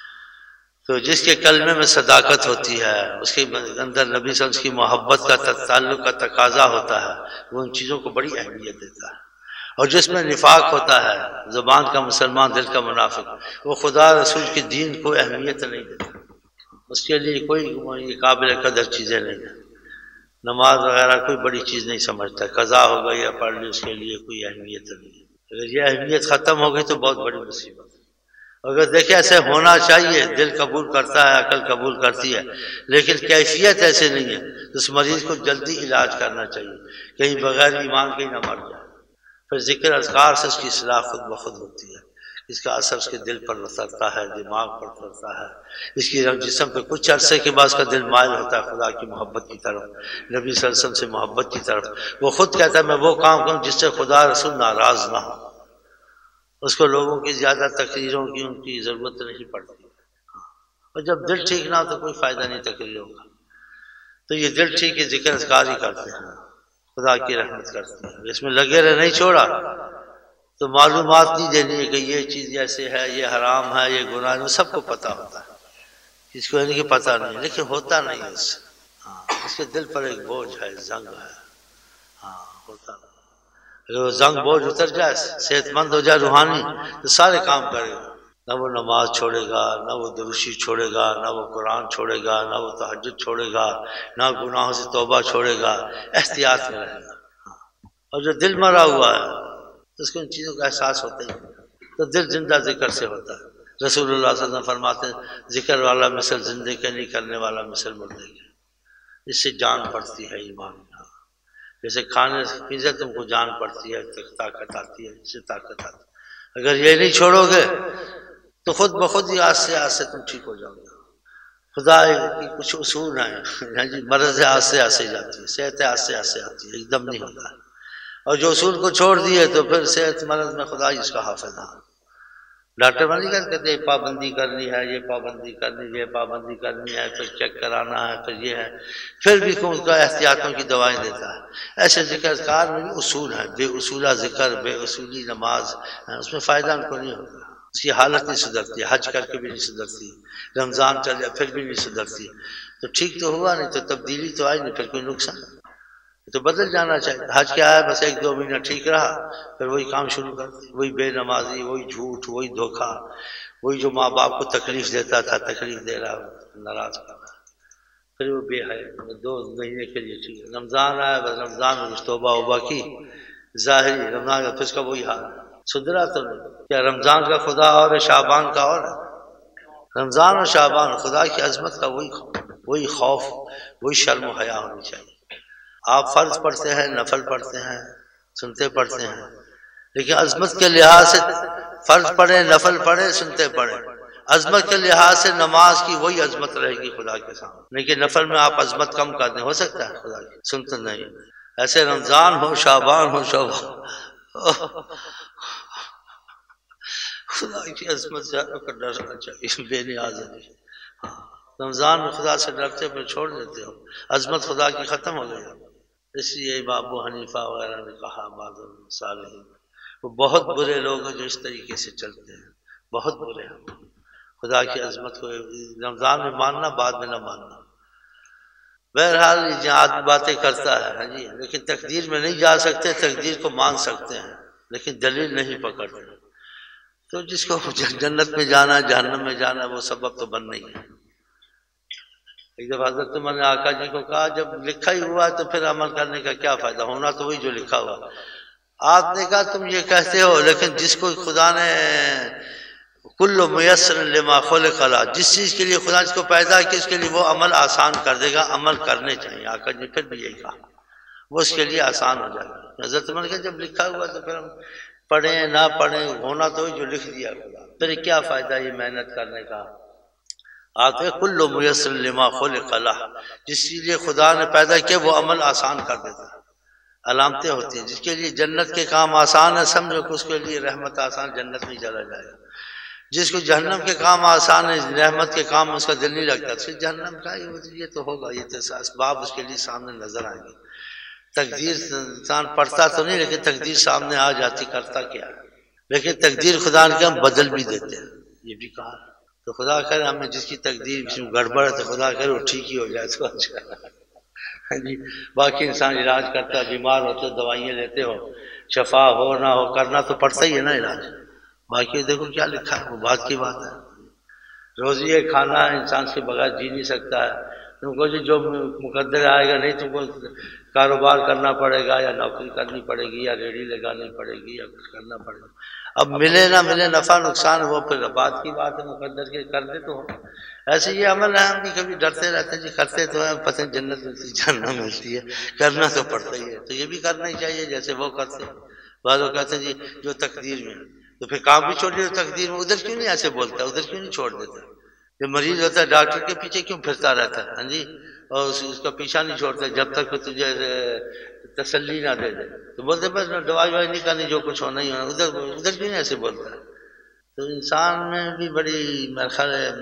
تو جس کے کلمے میں صداقت ہوتی ہے، اس کے اندر نبی صلی اللہ علیہ وسلم کی محبت کا تعلق کا تقاضا ہوتا ہے، وہ ان چیزوں کو بڑی اہمیت دیتا ہے۔ اور جس میں نفاق ہوتا ہے، زبان کا مسلمان دل کا منافق، وہ خدا رسول کے دین کو اہمیت نہیں دیتا، اس کے لیے کوئی قابل قدر چیزیں نہیں ہیں، نماز وغیرہ کوئی بڑی چیز نہیں سمجھتا، قضا ہو گئی یا پڑھ لی، اس کے لیے کوئی اہمیت نہیں۔ اگر یہ اہمیت ختم ہو گئی تو بہت بڑی مصیبت۔ اگر دیکھیں ایسے ہونا چاہیے، دل قبول کرتا ہے، عقل قبول کرتی ہے، لیکن کیفیت ایسے نہیں ہے، تو اس مریض کو جلدی علاج کرنا چاہیے، کہیں بغیر ایمان کے ہی نہ مر جائے۔ پھر ذکر اذکار سے اس کی اصلاح خود بخود ہوتی ہے، اس کا اثر اس کے دل پر اترتا ہے، دماغ پر اترتا ہے، اس کی رنگ جسم پہ کچھ عرصے کے بعد اس کا دل مائل ہوتا ہے خدا کی محبت کی طرف، نبی صلی اللہ علیہ وسلم سے محبت کی طرف۔ وہ خود کہتا ہے میں وہ کام کروں جس سے خدا رسول ناراض نہ ہو، اس کو لوگوں کی زیادہ تقریروں کی ان کی ضرورت نہیں پڑتی، اور جب دل ٹھیک نہ ہو تو کوئی فائدہ نہیں تقریروں کا۔ تو یہ دل ٹھیک ہے، ذکر اذکار ہی کرتے ہیں، خدا کی رحمت کرتے ہیں، اس میں لگے رہے نہیں چھوڑا تو معلومات نہیں دینی ہے کہ یہ چیز ایسے ہے، یہ حرام ہے، یہ گناہ ہے، سب کو پتہ ہوتا ہے، کس کو نہیں کہ پتہ نہیں، لیکن ہوتا نہیں اس سے، ہاں اس کے دل پر ایک بوجھ ہے، زنگ ہے، ہاں ہوتا نہیں۔ زنگ بوجھ اتر جائے، صحت مند ہو جائے روحانی، تو سارے کام کرے گا، نہ وہ نماز چھوڑے گا، نہ وہ دروشی چھوڑے گا، نہ وہ قرآن چھوڑے گا، نہ وہ تہجد چھوڑے گا، نہ گناہوں سے توبہ چھوڑے گا، احتیاط میں رہے گا۔ اور جو دل مرا ہوا ہے اس کو ان چیزوں کا احساس ہوتا ہی نہیں، تو دل زندہ ذکر سے ہوتا ہے۔ رسول اللہ صلی اللہ علیہ وسلم فرماتے ہیں ذکر والا مثل زندے کے نہیں، کرنے والا مثل مردے کے، اس سے جان پڑتی ہے ایمان۔ جیسے کھانے پیزے تم کو جان پڑتی ہے، طاقت آتی ہے، اس سے طاقت آتی ہے۔ اگر یہ نہیں چھوڑو گے تو خود بخود ہی آج سے آج سے تم ٹھیک ہو جاؤ گے۔ خدا کی کچھ اصول ہیں جی، مرض ہے آج سے آج سے جاتی ہے، صحت ہے آج سے آج سے آتی ہے، ایک دم نہیں ہوتا ہے۔ اور جو اصول کو چھوڑ دیے تو پھر صحت مرض میں خدا ہی اس کا حافظ ہے۔ ڈاکٹر بن کر کہتے ہیں پابندی کرنی ہے، یہ پابندی کرنی ہے، یہ پابندی کرنی ہے، پھر چیک کرانا ہے، پھر یہ ہے، پھر بھی کون کا احتیاطوں کی دوائیں دیتا ہے۔ ایسے ذکر کار میں بھی اصول ہیں، بے اصولہ ذکر، بے اصولی نماز، اس میں فائدہ ان کو نہیں ہوتا، اس کی حالت نہیں سدھرتی، حج کر کے بھی نہیں سدھرتی، رمضان چل جائے پھر بھی نہیں سدھرتی، تو ٹھیک تو ہوا نہیں، تو تبدیلی تو آئی نہیں، پھر کوئی نقصان تو بدل جانا چاہیے۔ حج کیا ہے، بس ایک دو مہینہ ٹھیک رہا پھر وہی کام شروع کر دی، وہی بے نمازی، وہی جھوٹ، وہی دھوکہ، وہی جو ماں باپ کو تکلیف دیتا تھا تکلیف دے رہا، ناراض کر رہا، پھر وہ بے ہے دو مہینے کے لیے ٹھیک ہے۔ رمضان آیا، بس رمضان میں کچھ توبہ وبہ کی ظاہری، رمضان کا پھر اس کا وہی حال، سدھرا تو نہیں۔ کیا رمضان کا خدا اور ہے، شعبان کا اور ہے؟ رمضان اور شعبان خدا کی عظمت کا وہی وہی خوف، وہی شرم و حیا ہونی چاہیے۔ آپ فرض پڑھتے ہیں، نفل پڑھتے ہیں، سنتے پڑھتے ہیں، لیکن عظمت کے لحاظ سے فرض پڑھیں، نفل پڑھیں، سنتے پڑھیں، عظمت کے لحاظ سے نماز کی وہی عظمت رہے گی خدا کے سامنے، لیکن نفل میں آپ عظمت کم کر دیں، ہو سکتا ہے خدا کی سنتے نہیں۔ ایسے رمضان ہو، شعبان ہو، شعبان خدا کی عظمت سے ڈرنا چاہیے، بے نیاز ہے۔ رمضان میں خدا سے ڈرتے پھر چھوڑ دیتے ہو، عظمت خدا کی ختم ہو گئی۔ اس لیے ابو حنیفہ وغیرہ نے کہا، بعض صالحین، وہ بہت برے لوگ ہیں جو اس طریقے سے چلتے ہیں، بہت برے ہیں۔ خدا کی عظمت کو رمضان میں ماننا، بعد میں نہ ماننا۔ بہرحال یہ جہاد باتیں کرتا ہے، ہاں جی، لیکن تقدیر میں نہیں جا سکتے، تقدیر کو مان سکتے ہیں لیکن دلیل نہیں پکڑتے۔ تو جس کو جنت میں جانا، جہنم میں جانا، وہ سبب تو بن نہیں ہے۔ ایک دفعہ حضرت عمر نے آقا جی کو کہا جب لکھا ہی ہوا تو پھر عمل کرنے کا کیا فائدہ، ہونا تو وہی جو لکھا ہوا۔ آپ نے کہا تم یہ کہتے ہو، لیکن جس کو خدا نے کل میسر لما خلق له، جس چیز کے لیے خدا اس کو پیدا کیا اس کے لیے وہ عمل آسان کر دے گا، عمل کرنے چاہیے۔ آقا جی پھر بھی یہی کہا، وہ اس کے لیے آسان ہو جائے گا۔ حضرت عمر کہ جب لکھا ہوا تو پھر ہم پڑھیں نہ پڑھیں، ہونا تو وہی جو لکھ دیا خدا، پھر کیا فائدہ یہ محنت کرنے کا۔ آپ کل میسر لما خلق له، جس کے لیے خدا نے پیدا کیا وہ عمل آسان کر دیتا ہے۔ علامتیں ہوتی ہیں، جس کے لیے جنت کے کام آسان ہے سمجھو کہ اس کے لیے رحمت آسان، جنت میں چلا جائے گا۔ جس کو جہنم کے کام آسان ہے، رحمت کے کام اس کا دل نہیں لگتا، پھر جہنم کا یہ تو ہوگا، یہ تو اسباب اس کے لیے سامنے نظر آئیں گے۔ تقدیر انسان پڑھتا تو نہیں، لیکن تقدیر سامنے آ جاتی، کرتا کیا ہے، لیکن تقدیر خدا نے ہم بدل بھی دیتے ہیں، یہ بھی کہا۔ تو خدا کرے ہمیں جس کی تقدیر گڑبڑ ہے تو خدا کرے وہ ٹھیک ہی ہو جائے تو اچھا ہے جی۔ باقی انسان علاج کرتا ہے، بیمار ہوتے دوائیاں لیتے ہو، شفا ہو نہ ہو کرنا تو پڑتا ہی ہے نا علاج۔ باقی دیکھو کیا لکھا ہے، وہ بات کی بات ہے۔ روزی ہے، کھانا ہے، انسان سے بغیر جی نہیں سکتا ہے۔ تم کو جو مقدر آئے گا نہیں، تم کو کاروبار کرنا پڑے گا یا نوکری کرنی پڑے گی یا ریڑھی لگانی پڑے گی یا کچھ کرنا پڑے گا۔ اب ملے نہ ملے، نفع نقصان وہ پھر بات کی بات ہے، مقدر کے کرتے تو ہو۔ ایسے یہ عمل ہے، ہم بھی کبھی ڈرتے رہتے ہیں جی، کرتے تو ہیں، پتہ جنت ملتی جہنم ملتی ہے، کرنا تو پڑتا ہی ہے، تو یہ بھی کرنا ہی چاہیے جیسے وہ کرتے ہیں۔ بعض لوگ کہتے ہیں جی جو تقدیر میں، تو پھر کام بھی چھوڑ دیا تقدیر میں، ادھر کیوں نہیں ایسے بولتا، ادھر کیوں نہیں چھوڑ دیتا؟ جو مریض ہوتا ہے ڈاکٹر کے پیچھے کیوں پھرتا رہتا ہے، ہاں جی، اور اس کا پیچھا نہیں چھوڑتا جب تک کہ تجھے تسلی نہ دے دے، تو بولتے بس دوائی وائی نہیں کرنی، جو کچھ ہونا ہی ہونا، ادھر ادھر کیوں نہیں ایسے بولتا ہے؟ تو انسان میں بھی بڑی میرا خیال ہے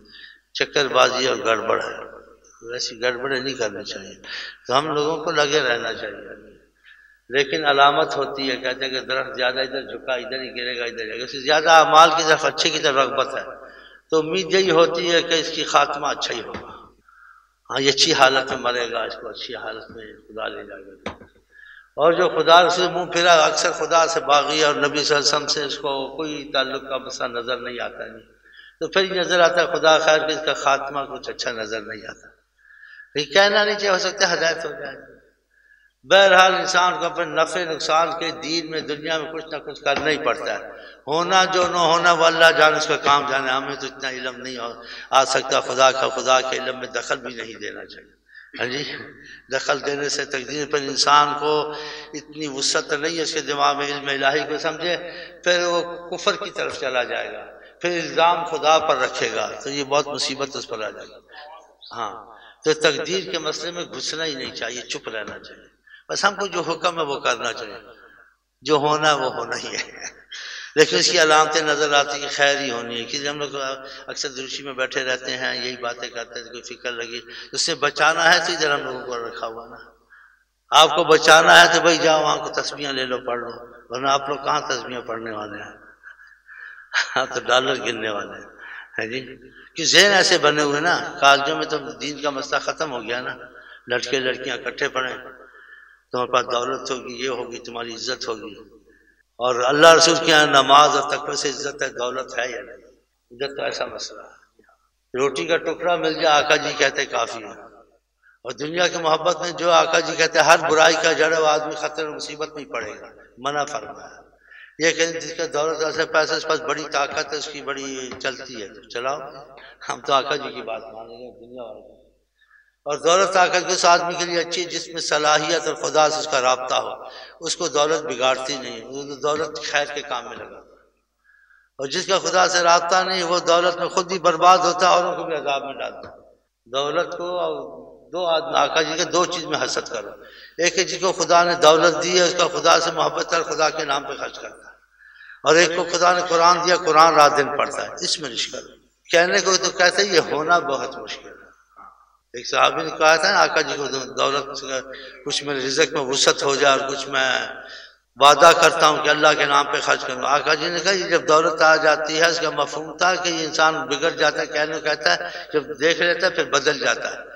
چکر بازی اور گڑبڑ ہے، ویسی گڑبڑیں نہیں کرنی چاہیے، تو ہم لوگوں کو لگے رہنا چاہیے۔ لیکن علامت ہوتی ہے، کہتے ہیں کہ درخت زیادہ ادھر جھکا ادھر ہی گرے گا، ادھر اس سے زیادہ اعمال کی طرف، اچھے کی طرف رغبت ہے، تو امید یہی ہوتی ہے کہ اس کی خاتمہ اچھا ہی ہوگا، ہاں یہ اچھی حالت میں مرے گا، اس کو اچھی حالت میں خدا لے جائے گا۔ اور جو خدا سے منہ پھرا اکثر خدا سے باغی اور نبی صلی اللہ علیہ وسلم سے اس کو کوئی تعلق کا مسئلہ نظر نہیں آتا نہیں، تو پھر یہ نظر آتا ہے خدا خیر کہ اس کا خاتمہ کچھ اچھا نظر نہیں آتا. یہ کہنا نہیں چاہیے ہو سکتا ہے ہدایت ہو جائے. بہرحال انسان کو اپنے نفع نقصان کے دین میں دنیا میں کچھ نہ کچھ کرنا ہی پڑتا ہے. ہونا جو نہ ہونا وہ اللہ جانے، اس کا کام جانے. ہمیں تو اتنا علم نہیں آ سکتا خدا کا، خدا کے علم میں دخل بھی نہیں دینا چاہیے. ہاں جی، دخل دینے سے تقدیر پر انسان کو اتنی وسعت نہیں ہے اس کے دماغ میں علم الہی کو سمجھے، پھر وہ کفر کی طرف چلا جائے گا، پھر الزام خدا پر رکھے گا تو یہ بہت مصیبت اس پر آ جائے گی. ہاں، تو تقدیر کے مسئلے میں گھسنا ہی نہیں چاہیے، چپ رہنا چاہیے. بس ہم کو جو حکم ہے وہ کرنا چاہیے، جو ہونا ہے وہ ہونا ہی ہے. لیکن اس کی علامتیں نظر آتی کہ خیر ہی ہونی ہے. کسی ہم لوگ اکثر دروشی میں بیٹھے رہتے ہیں، یہی باتیں کرتے ہیں، کوئی فکر لگی اس سے بچانا ہے تو ادھر ہم لوگوں کو رکھا ہوا نا. آپ کو بچانا ہے تو بھائی جاؤ وہاں کو تسبیحاں لے لو، پڑھ لو، ورنہ آپ لوگ کہاں تسبیحاں پڑھنے والے ہیں، ہاں تو ڈالر گننے والے ہیں جی. کہ ذہن ایسے بنے ہوئے نا، کالجوں میں تو دین کا مسئلہ ختم ہو گیا نا. لڑکے لڑکیاں اکٹھے پڑھیں، تمہارے پاس دولت ہوگی، یہ ہوگی، تمہاری عزت ہوگی. اور اللہ رسول کے یہاں نماز اور تقوی سے عزت ہے، دولت ہے یا نہیں؟ ادھر تو ایسا مسئلہ ہے. روٹی کا ٹکڑا مل جائے آقا جی کہتے کافی ہے. اور دنیا کی محبت میں جو آقا جی کہتے ہیں ہر برائی کا جڑ وہ آدمی خطر مصیبت میں ہی پڑے گا، منع فرمایا. یہ کہ جس کا دولت ایسے پیسے اس پاس بڑی طاقت ہے، اس کی بڑی چلتی ہے، تو چلاؤ. ہم تو آقا جی کی بات مانیں گے دنیا والے. اور دولت طاقت اس آدمی کے لیے اچھی جس میں صلاحیت اور خدا سے اس کا رابطہ ہو، اس کو دولت بگاڑتی نہیں، دولت خیر کے کام میں لگا. اور جس کا خدا سے رابطہ نہیں وہ دولت میں خود بھی برباد ہوتا ہے، اوروں کو بھی عذاب میں ڈالتا ہے. دولت کو اور دو آدمی آقا جی کے دو چیز میں حسد کرو. ایک ہے جس کو خدا نے دولت دی ہے، اس کا خدا سے محبت ہے، خدا کے نام پہ خرچ کرتا ہے. اور ایک کو خدا نے قرآن دیا، قرآن رات دن پڑھتا ہے. اس میں رشک کرو. کہنے کو تو کہتے ہیں یہ ہونا بہت مشکل ہے. ایک صحابی نے کہا تھا نا آقا جی کو دولت کچھ میرے رزق میں وسعت ہو جائے اور کچھ میں وعدہ کرتا ہوں کہ اللہ کے نام پہ خرچ کروں. آقا جی نے کہا یہ جب دولت آ جاتی ہے اس کا مفہوم تھا کہ یہ انسان بگڑ جاتا ہے. کہنے کو کہتا ہے جب دیکھ لیتا ہے پھر بدل جاتا ہے.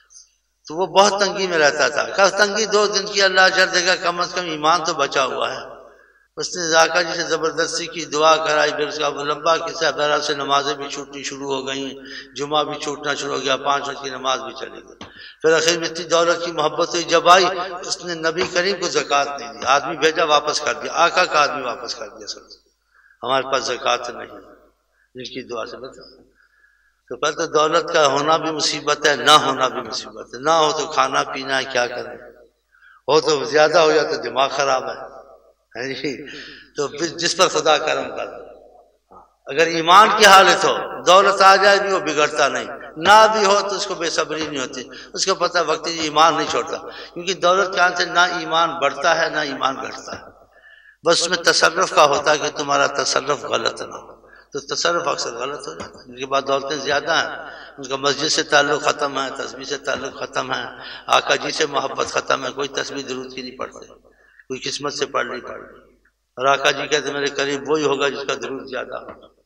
تو وہ بہت تنگی میں رہتا تھا. کہا تنگی دو دن کی اللہ اجر دے گا، کم از کم ایمان تو بچا ہوا ہے. اس نے آقا جی سے زبردستی کی، دعا کرائی، پھر اس کا لمبا قصہ. بہرحال سے نمازیں بھی چھوٹنی شروع ہو گئیں، جمعہ بھی چھوٹنا شروع ہو گیا، پانچ وقت کی نماز بھی چلی گئی. پھر آخر میں اتنی دولت کی محبت ہوئی، جب آئی اس نے نبی کریم کو زکوٰۃ نہیں دی. آدمی بھیجا واپس کر دیا، آقا کا آدمی واپس کر دیا. سب ہمارے پاس زکوٰۃ نہیں، جن کی دعا سے بتا. تو پہلے تو دولت کا ہونا بھی مصیبت ہے، نہ ہونا بھی مصیبت ہے. نہ ہو تو کھانا پینا ہے، کیا کریں. ہو تو زیادہ ہو جائے تو دماغ خراب ہے جی. تو پھر جس پر خدا کرم کر. اگر ایمان کی حالت ہو، دولت آ جائے بھی وہ بگڑتا نہیں، نہ بھی ہو تو اس کو بے صبری نہیں ہوتی. اس کو پتہ وقت ایمان نہیں چھوڑتا، کیونکہ دولت کے آنے سے نہ ایمان بڑھتا ہے نہ ایمان گھٹتا ہے. بس اس میں تصرف کا ہوتا ہے کہ تمہارا تصرف غلط نہ ہو. تو تصرف اکثر غلط ہو جاتا ہے. ان کے بعد دولتیں زیادہ ہیں، ان کا مسجد سے تعلق ختم ہے، تسبیح سے تعلق ختم ہے، آقا جی سے محبت ختم ہے. کوئی تسبیح درود کی نہیں پڑھتے، کوئی قسمت سے پڑھ نہیں پڑھ. اور آقا جی کہتے میرے قریب وہی ہوگا جس کا درود زیادہ ہوگا.